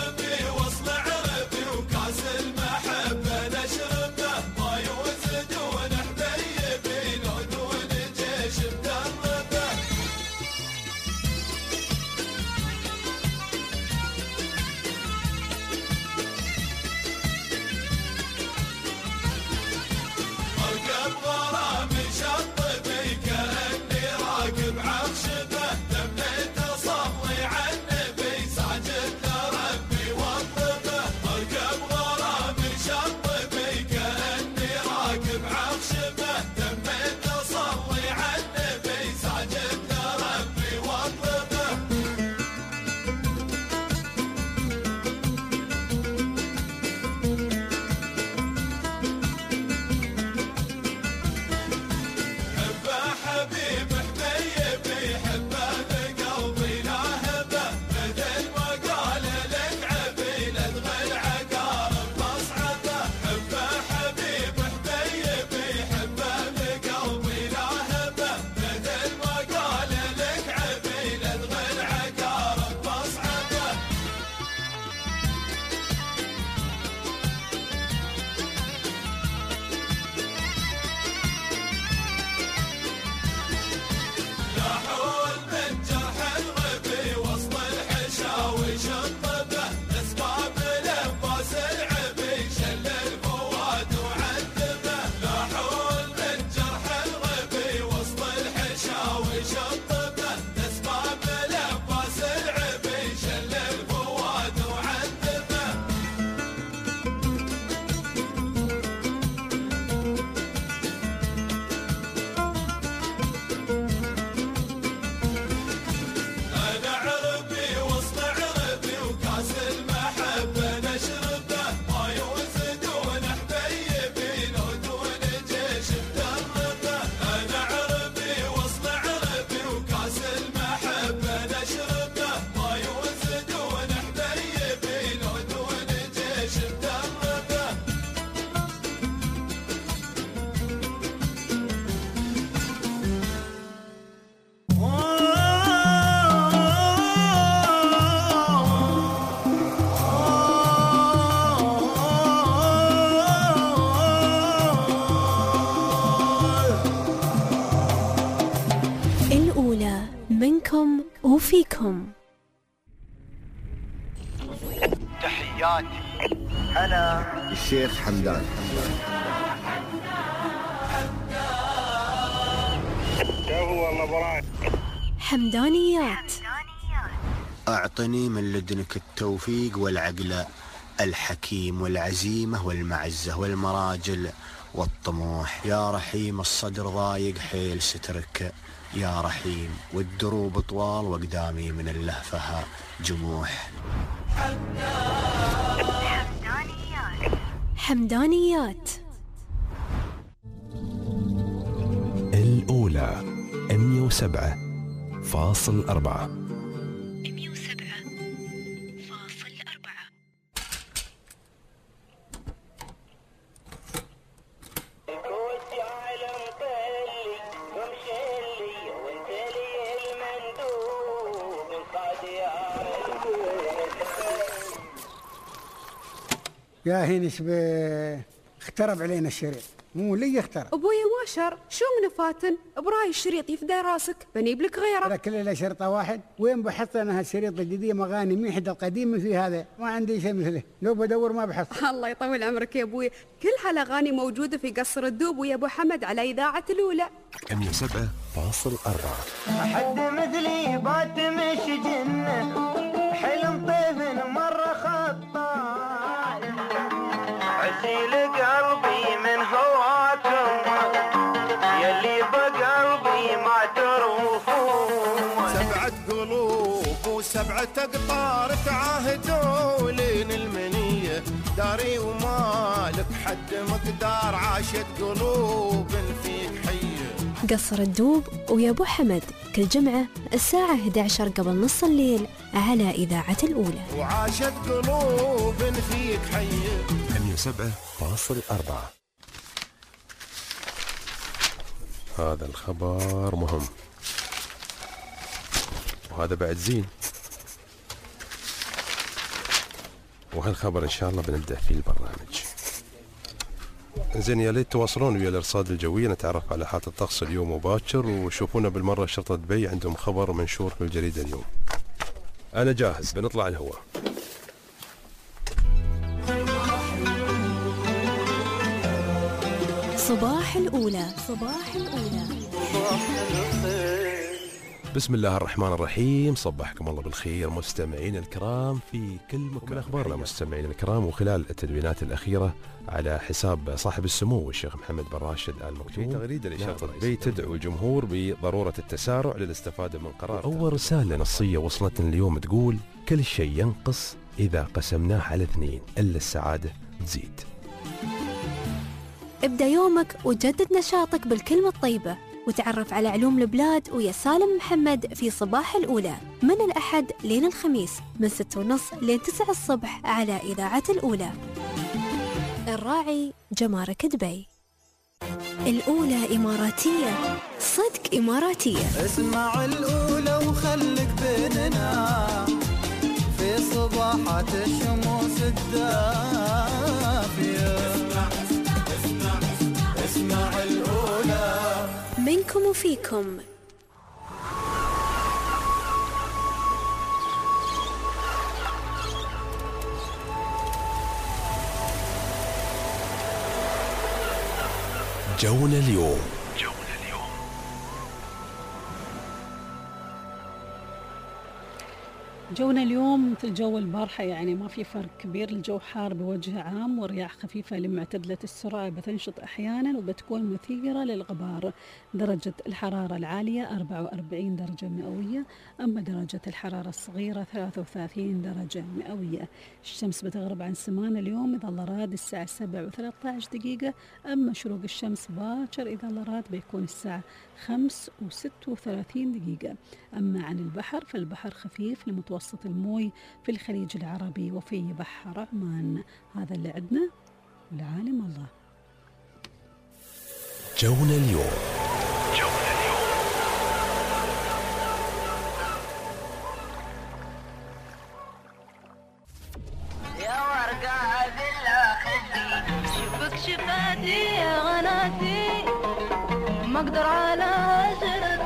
حياتي. أنا الشيخ حمدان. حمدانيات. أعطني من لدنك التوفيق والعقل الحكيم والعزيمة والمعزة والمراجل والطموح. يا رحيم الصدر ضايق حيل سترك يا رحيم، والدروب طوال وقدامي من اللهفة جموح. حمدانيات. الأولى 107.4. يا هينش اخترب علينا الشريط، مو لي اخترب. ابوي ما شر، شو من فاتن؟ براي الشريط يفدى راسك، بنيب لك غيره. هذا كله شرطه واحد، وين بحث انا هالشريط الجديد اغاني مين حد القديم في هذا؟ ما عندي شيء مثله، لو بدور ما بحث. الله يطول عمرك يا ابوي، كل هالاغاني موجوده في قصر الدوب ويا ابو حمد على اذاعه الاولى. 107.4. حد مثلي بات مش جنة، حلم طيف مرة خطاي، عسيل قلبي من هواكم يلي بقلبي ما تروفون. 7 قلوب و7 أقطار تعاهدوا لين المنية، داري ومالك حد مقدار، عاشت قلوب فيك حية. قصر الدوب ويا ابو حمد كل جمعة الساعة 11 قبل نص الليل على إذاعة الأولى. وعاشت قلوب فيك حية. 107.4. هذا الخبر مهم، وهذا بعد زين، وهالخبر إن شاء الله بنبدأ فيه البرنامج. زين، يا ليت تواصلون ويا الارصاد الجويه، نتعرف على حالة الطقس اليوم مباكر، وشوفونا بالمره شرطه دبي عندهم خبر منشور في الجريده اليوم. انا جاهز، بنطلع الهواء. صباح الأولى. صباح الأولى. بسم الله الرحمن الرحيم، صبحكم الله بالخير مستمعين الكرام في كل مكان. اخبارنا مستمعين الكرام، وخلال التدوينات الاخيره على حساب صاحب السمو الشيخ محمد بن راشد آل مكتوم، في تغريده لشرطه دبي تدعو الجمهور بضروره التسارع للاستفاده من قرار. اول رساله نصيه وصلتنا اليوم تقول: كل شيء ينقص اذا قسمناه على 2، الا السعاده تزيد. ابدأ يومك وجدد نشاطك بالكلمة الطيبة، وتعرف على علوم البلاد ويا سالم محمد في صباح الأولى من الأحد لين الخميس من 6:30 لين 9 الصبح على إذاعة الأولى. الراعي جمارك دبي. الأولى إماراتية، صدق إماراتية. اسمع الأولى وخلك بيننا في صباحات الشموس الدافية. اسمع الأولى منكم وفيكم. جونا اليوم. جونا اليوم مثل جو البارحة، يعني ما في فرق كبير. الجو حار بوجه عام، ورياح خفيفة لمعتدلة السرعة بتنشط أحيانا وبتكون مثيرة للغبار. درجة الحرارة العالية 44 درجة مئوية، أما درجة الحرارة الصغيرة 33 درجة مئوية. الشمس بتغرب عن سمان اليوم إذا الله راد الساعة 7:13 دقيقة، أما شروق الشمس باكر إذا الله راد بيكون الساعة 5:36 دقيقة. أما عن البحر فالبحر خفيف لمتوسط الموي في الخليج العربي وفي بحر عمان. هذا اللي عندنا، والعالم الله. جونا اليوم. يا ورقة ذلا خدي، شوفك شفاتي يا غناتي، ما اقدر على هجرة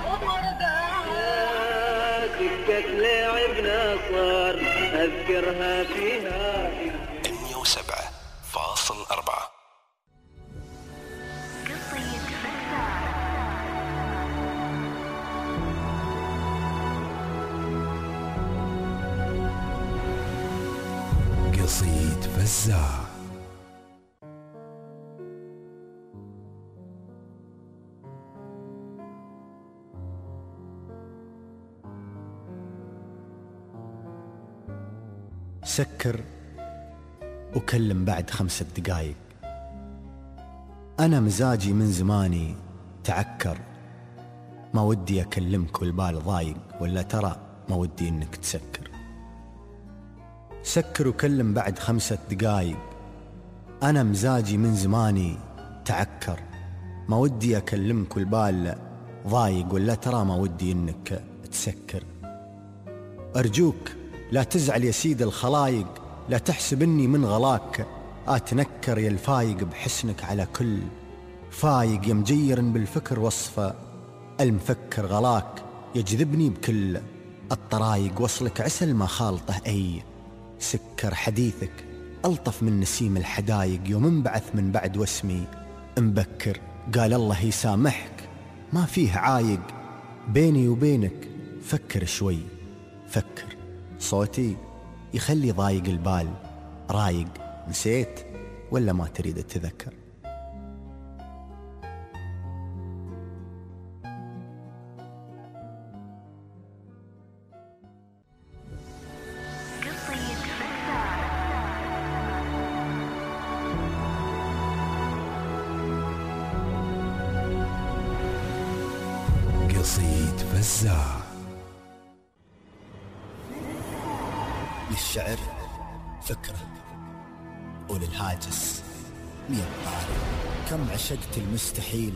وفرقات. سكة لعبنا صار أذكرها فيها، فزاع. سكر وكلم بعد 5 دقايق. أنا مزاجي من زماني تعكر، ما ودي أكلمك والبال ضايق، ولا ترى ما ودي إنك تسكر. سكر وكلم بعد 5 دقايق. أنا مزاجي من زماني تعكر، ما ودي أكلمك والبال ضايق، ولا ترى ما ودي إنك تسكر. أرجوك لا تزعل يا سيد الخلايق، لا تحسب إني من غلاك أتنكر يا الفايق بحسنك على كل فايق، يا مجير بالفكر وصفه المفكر غلاك، يجذبني بكل الطرايق، وصلك عسل ما خالطه أي سكر. حديثك ألطف من نسيم الحدايق، يوم انبعث من بعد واسمي مبكر. قال الله يسامحك ما فيه عايق، بيني وبينك فكر شوي فكر. صوتي يخلي ضايق البال رايق، نسيت ولا ما تريد تذكر؟ قصيد فزاع. للشعر فكرة وللهاجس 100 طارق. كم عشقت المستحيل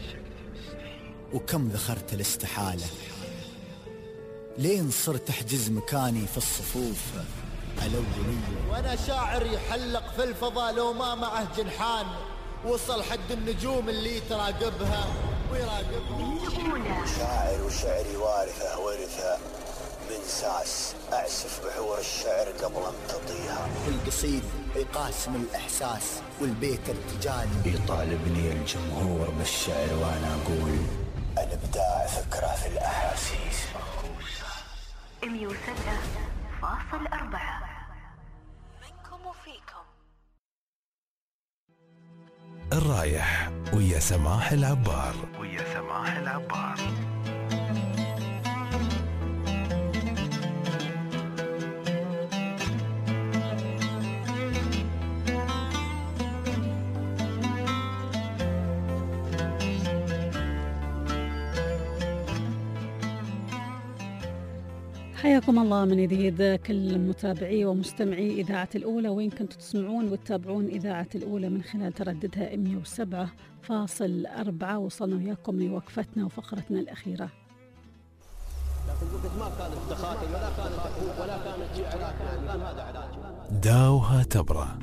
وكم ذخرت الاستحالة، لين صرت أحجز مكاني في الصفوف الأولية. وأنا شاعر يحلق في الفضاء لو ما معه جنحان، وصل حد النجوم اللي تراقبها ويراقبها. شاعر وشعري وارثة ورثة من ساس، أعسف بحور الشعر قبل امتطيها. القصيد يقاسم الإحساس والبيت ارتجالي، يطالبني الجمهور بالشعر وأنا أقول الإبداع فكرة في الأحاسيس. 107.4 منكم وفيكم. الرايح ويا سماح العبار. حياكم الله من جديد كل متابعي ومستمعي إذاعة الأولى، وين كنتوا تسمعون وتتابعون إذاعة الأولى من خلال ترددها 107.4. وصلنا وياكم لوقفتنا وفقرتنا الأخيرة. داوها تبرة.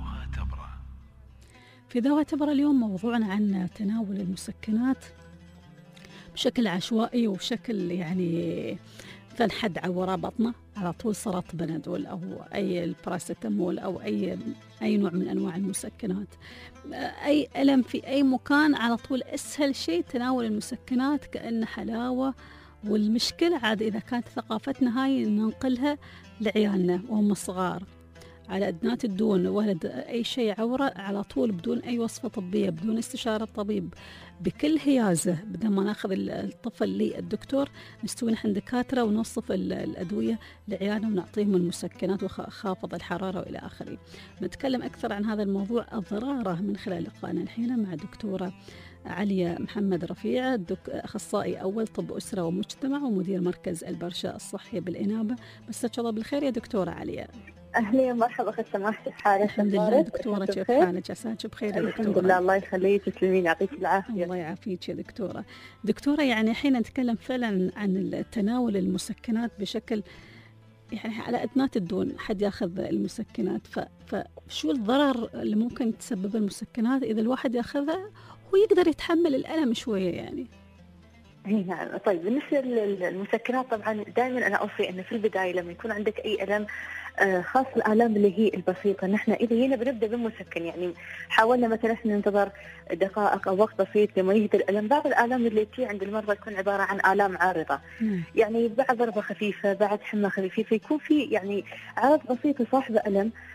في داوها تبرة اليوم موضوعنا عن تناول المسكنات بشكل عشوائي وبشكل يعني مثلا حد عورة بطنه على طول صارت بنادول أو أي الباراسيتامول أو أي نوع من أنواع المسكنات، أي ألم في أي مكان على طول أسهل شيء تناول المسكنات كأنه حلاوة. والمشكلة عاد إذا كانت ثقافتنا هاي ننقلها لعيالنا وهم صغار، على أدنات الدون ولد أي شيء عورة على طول بدون أي وصفة طبية، بدون استشارة طبيب، بكل هيازة بدل ما ناخذ الطفل للدكتور نستوي نحن دكاترة ونوصف الأدوية لعيالنا ونعطيهم المسكنات وخافض الحرارة وإلى آخره. نتكلم أكثر عن هذا الموضوع الضرارة من خلال لقائنا الحين مع دكتورة عليا محمد رفيع، أخصائي أول طب أسرة ومجتمع ومدير مركز البرشا الصحي بالإنابة. مساك الله بالخير يا دكتورة عليا. أهلا مرحبا أخت سماح، كيف حالك؟ الحمد لله دكتورة، كيف حالك؟ عساك بخير يا دكتورة. الحمد لله، الله يخليك، تسلمين، يعطيك العافية. الله يعافيك يا دكتورة. دكتورة يعني الحين نتكلم فعلا عن تناول المسكنات بشكل يعني على أدنات الدون، حد ياخذ المسكنات، فشو الضرر اللي ممكن تسبب المسكنات إذا الواحد ياخذها ويقدر يتحمل الألم شوية يعني؟ نعم. طيب بالنسبة للمسكنات طبعا دائما أنا أوصي أن في البداية لما يكون عندك أي ألم خاص الآلام اللي هي البسيطة، نحن إذا هنا بنبدأ بالمسكن، يعني حاولنا مثلا ننتظر دقائق أو وقت بسيط لما يهدى الألم. بعض الآلام اللي تجي عند المرضى تكون عبارة عن آلام عارضة، يعني بعد ضربة خفيفة، بعد حمى خفيفة، يكون في يعني عرض بسيط صاحب ألم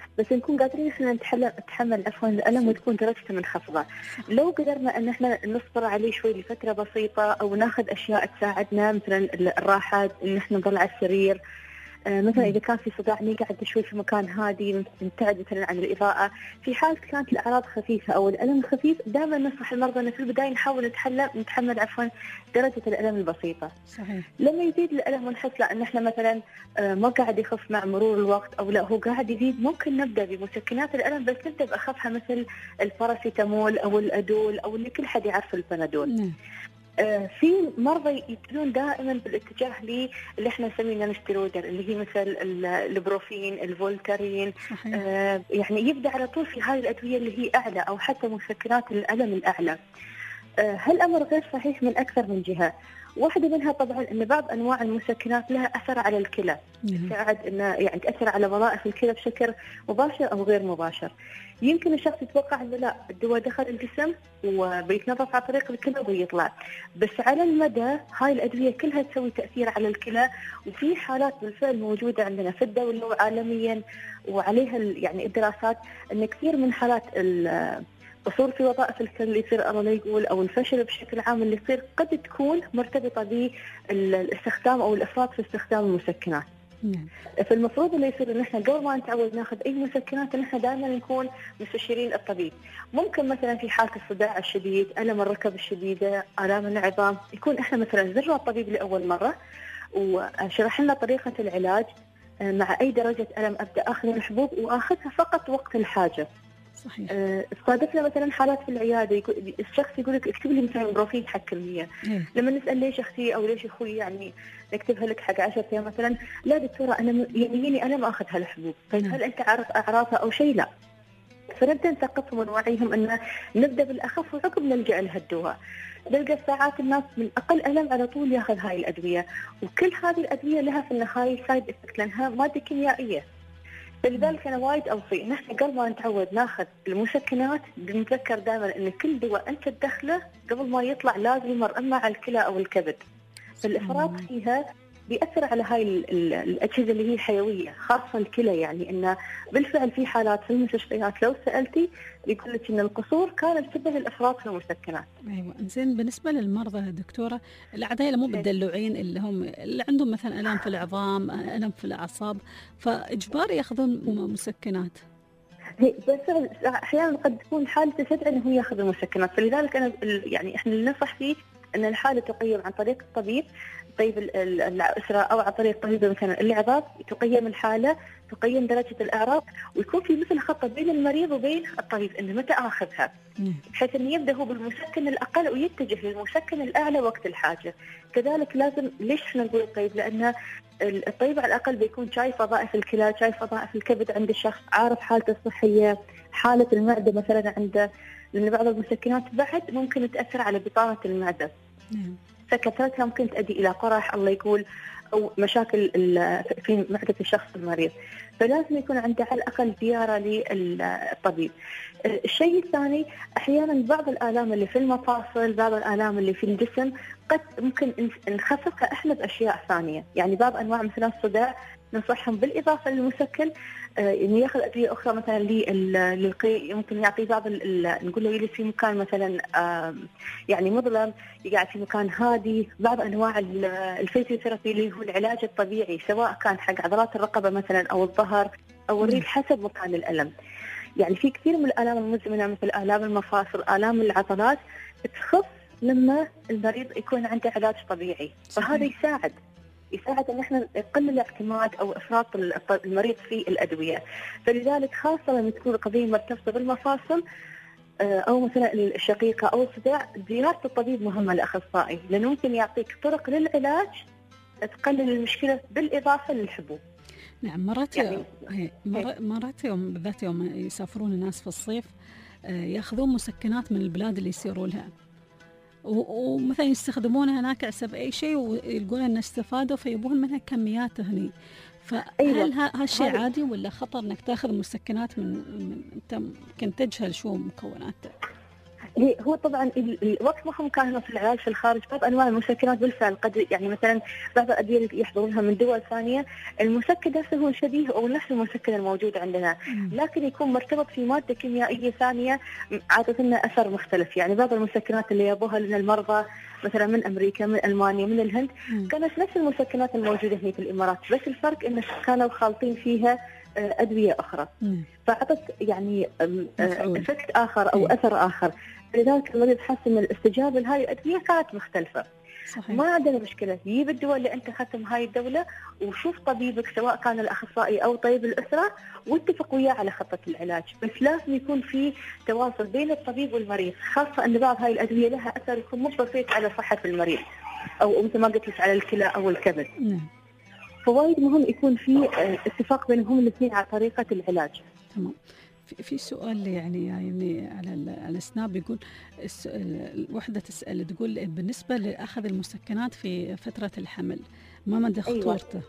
بس نكون قادرين احنا نتحمل عفوا الالم وتكون درجته منخفضه. لو قدرنا ان احنا نصبر عليه شوي لفتره بسيطه او ناخذ اشياء تساعدنا مثلا الراحه، ان احنا نضل على السرير، مثلا اذا كان في صداع نقعد شوي في مكان هادي، نبتعد مثلا عن الاضاءه. في حال كانت الاعراض خفيفه او الالم خفيف، دائما ننصح المرضى ان في البدايه نحاول نتحمل درجه الالم البسيطه. صحيح. لما يزيد الالم ونحس لا ان احنا مثلا ما قاعد يخف مع مرور الوقت او لا هو قاعد يزيد، ممكن نبدا بمسكنات الالم، بس نبدا باخفها مثل الباراسيتامول او الادول او اللي كل حد يعرف البنادول. في مرضى يبتدون دائما بالاتجاه اللي احنا نسميه نانستيرويدر، اللي هي مثل البروفين، الفولتارين، يعني يبدا على طول في هاي الادويه اللي هي اعلى، او حتى مسكنات الالم الاعلى. هالامر غير صحيح من اكثر من جهه. واحده منها طبعا ان بعض انواع المسكنات لها اثر على الكلى، تساعد انه يعني تاثر على وظائف الكلى بشكل مباشر او غير مباشر. يمكن الشخص يتوقع انه لا الدواء دخل الجسم وبيتنظف على طريق الكلى وبيطلع، بس على المدى هاي الادويه كلها تسوي تاثير على الكلى، وفي حالات بالفعل موجوده عندنا في الدوله وعالميا وعليها يعني الدراسات ان كثير من حالات قصور في وظائف الكلى اللي يصير الله يقول او الفشل بشكل عام اللي يصير قد تكون مرتبطه بالاستخدام او الافراط في استخدام المسكنات. فالمفروض اللي يصير ان احنا قبل ما نتعود ناخذ اي مسكنات ان احنا دائما نكون مستشيرين الطبيب. ممكن مثلا في حاله الصداع الشديد، الم الركب الشديده، الام العظام، يكون احنا مثلا زرنا الطبيب لاول مره وشرح لنا طريقه العلاج، مع اي درجه الم ابدا اخذ الحبوب واخذها فقط وقت الحاجه. صحيح. استضفنا مثلا حالات في العياده، الشخص يقول لك اكتب لي مثلا بروفين حق كميه. لما نسال ليش اختي او ليش اخوي يعني نكتبها لك حق 10 ايام مثلا، لا دكتوره انا يميني انا ما اخذ هالحبوب، طيب هل انت عارف اعراضها او شيء؟ لا. فنبدا نثقفهم ونوعيهم ان نبدا بالاخف وعقب نلجا لها الدواء. نلقى ساعات الناس من اقل الم على طول ياخذ هاي الادويه، وكل هذه الادويه لها في النهايه سايد افكت لانها ماده كيميائيه. فلذلك انا وايد اوصي ان احنا قبل ما نتعود ناخذ المسكنات بنتذكر دائما ان كل دواء انت تدخله قبل ما يطلع لازم يمر اما على الكلى او الكبد. فالافراط فيها بيأثر على هاي الاجهزه اللي هي الحيويه، خاصه الكلى. يعني انه بالفعل في حالات في المستشفيات لو سالتي يقول لك ان القصور كان بسبب الافراط في المسكنات. ايوه. زين، بالنسبه للمرضى دكتوره العاديه اللي مو بالدلوعين اللي عندهم مثلا الام في العظام، الم في الاعصاب، فاجباري ياخذون مسكنات. بس احيانا قد تكون حالته تدعي انه هو ياخذ المسكنات، فلذلك انا يعني احنا اللي ننصح فيه ان الحاله تقيم عن طريق الطبيب، طيب الأسرة أو عن طريق طبيب مثلا الإعراض، تقيم الحالة، تقيم درجة الأعراض، ويكون في مثل خطة بين المريض وبين الطبيب إنه متى آخذها، بحيث إنه يبدأ هو بالمسكن الأقل ويتجه للمسكن الأعلى وقت الحاجة. كذلك لازم، ليش إحنا نقول الطبيب؟ لأن الطبيب على الأقل بيكون شايف وظائف الكلى، شايف وظائف الكبد عند الشخص، عارف حالته الصحية، حالة المعدة مثلا عنده، لأن بعض المسكنات بعد ممكن تأثر على بطانة المعدة. فكثرتها ممكن تؤدي إلى قرح الله يقول أو مشاكل في معدة الشخص المريض، فلازم يكون عنده على الأقل زيارة للطبيب. الشيء الثاني، أحيانا بعض الآلام اللي في المفاصل، بعض الآلام اللي في الجسم قد ممكن نخففها إحنا بأشياء ثانية. يعني بعض أنواع مثلا الصداع ننصحهم بالإضافة للمسكن إنه ياخذ أدوية أخرى مثلا للقيء، يمكن يعطي بعض نقول له يجلس في مكان مثلا يعني مظلم، يقعد في مكان هادي. بعض أنواع الفيزيوثيرابي اللي هو العلاج الطبيعي، سواء كان حق عضلات الرقبة مثلا أو الظهر أو الرجل حسب مكان الألم. يعني في كثير من الآلام المزمنة مثل آلام المفاصل، آلام العضلات، تخف لما المريض يكون عنده علاج طبيعي، فهذا يساعد ان احنا نقلل الاعتماد او افراط المريض في الادويه. فلذلك خاصه لما تكون القضيه مرتبطه بالمفاصل او مثلا الشقيقه او الصداع، زياره الطبيب مهمه الاخصائي، لانه ممكن يعطيك طرق للعلاج تقلل المشكله بالاضافه للحبوب. نعم. مرات يوم بالذات يوم يسافرون الناس في الصيف ياخذون مسكنات من البلاد اللي يسيروا لها، ومثلا يستخدمونها هناك حسب أي شيء ويلقون أن استفادوا فيبون منها كميات هني. فهل هالشيء عادي ولا خطر أنك تأخذ مسكنات من أنت ممكن تجهل شو مكوناتها؟ هو طبعا الوقت مهم كان في العلاج في الخارج. بعض انواع المسكنات بالفعل قد يعني مثلا بعض الادويه اللي يحضرونها من دول ثانيه المسكن نفسه هو شبيه او نفس المسكن الموجود عندنا، لكن يكون مرتبط في ماده كيميائيه ثانيه عاطت لنا اثر مختلف. يعني بعض المسكنات اللي يابوها لنا المرضى مثلا من امريكا من المانيا من الهند كانت نفس المسكنات الموجوده هنا في الامارات، بس الفرق ان كانوا خالطين فيها ادويه اخرى فاعطت يعني افكت اخر او اثر اخر. لذلك المريض حس ان الاستجابه لهذه الادويه كانت مختلفه. صحيح. ما عندنا مشكله، جيب الدواء اللي انت اخذته من هاي الدوله وشوف طبيبك سواء كان الاخصائي او طبيب الاسره واتفق وياه على خطه العلاج، بس لازم يكون في تواصل بين الطبيب والمريض، خاصه ان بعض هاي الادويه لها اثر يكون مو بسيط على صحه المريض او مثل ما قلت لك على الكلى او الكبد. فوايد مهم يكون في اتفاق بينهم الاثنين على طريقه العلاج. تمام. في سؤال يعني على سناب يقول الوحدة تسأل تقول بالنسبة لأخذ المسكنات في فترة الحمل ما مدى خطورته؟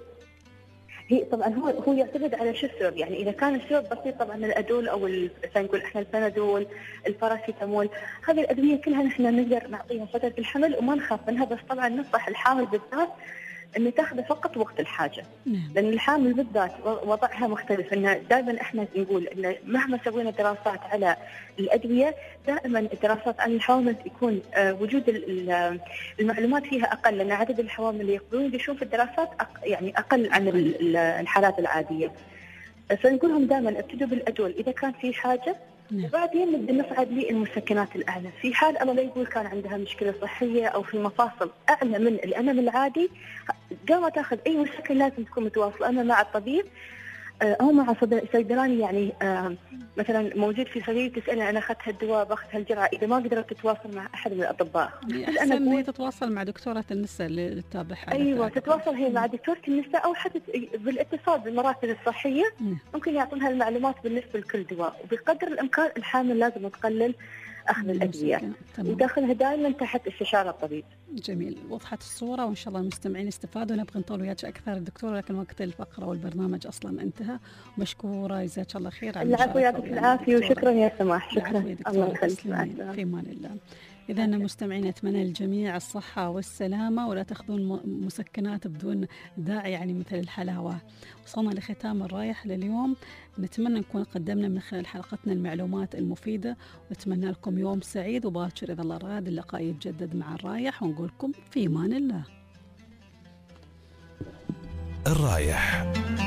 هي طبعا هو يعتمد على شو السبب. يعني إذا كان السبب بسيط طبعا الأدول أو نقول إحنا البنادول الباراسيتامول هذه الأدوية كلها نحن نقدر نعطيها فترة الحمل وما نخاف منها، بس طبعا ننصح الحامل بالذات انه تاخذه فقط وقت الحاجه. لان الحامل بالذات وضعها مختلف، انه دائما احنا نقول انه مهما سوينا دراسات على الادويه دائما الدراسات عن الحوامل يكون وجود المعلومات فيها اقل، لان عدد الحوامل اللي يقبلون يدشون في الدراسات يعني اقل عن الحالات العاديه. فنقول لهم دائما ابتدوا بالادول اذا كان في حاجه وبعدين نبدا نصعد للمسكنات الاعلى. في حال الله لا يقول كان عندها مشكله صحيه او في مفاصل اعلى من الالم العادي قامت تاخذ اي مسكن لازم تكون متواصله اما مع الطبيب او مع صيدلاني. يعني مثلا موجود في صيدليه تسالني انا اخذت هالدواء باخذ هالجرعه، اذا ما قدرت تتواصل مع احد من الاطباء احسن هي تتواصل مع دكتوره النساء اللي تتابعها. ايوه تتواصل هي مع دكتوره النساء او حتى بالاتصال بالمراكز الصحيه ممكن يعطونها المعلومات بالنسبه لكل دواء. وبقدر الامكان الحامل لازم تقلل اخذ الادويه وتاخذها دائما تحت استشاره الطبيب. جميل، وضحت الصوره وان شاء الله المستمعين استفادوا. نبغى نطول وياك اكثر الدكتوره لكن وقت الفقره والبرنامج اصلا انتهى. مشكوره جزاك الله خير على العفو. يعطيك العافيه وشكرا يا سماح. شكرا الله يخليك. في امان الله. إذا مستمعين أتمنى للجميع الصحة والسلامة ولا تأخذون مسكنات بدون داعي يعني مثل الحلاوة. وصلنا لختام الرايح لليوم، نتمنى نكون قدمنا من خلال حلقتنا المعلومات المفيدة ونتمنى لكم يوم سعيد وباكر إذا الله راد اللقاء يتجدد مع الرايح ونقول لكم في أمان الله. الرايح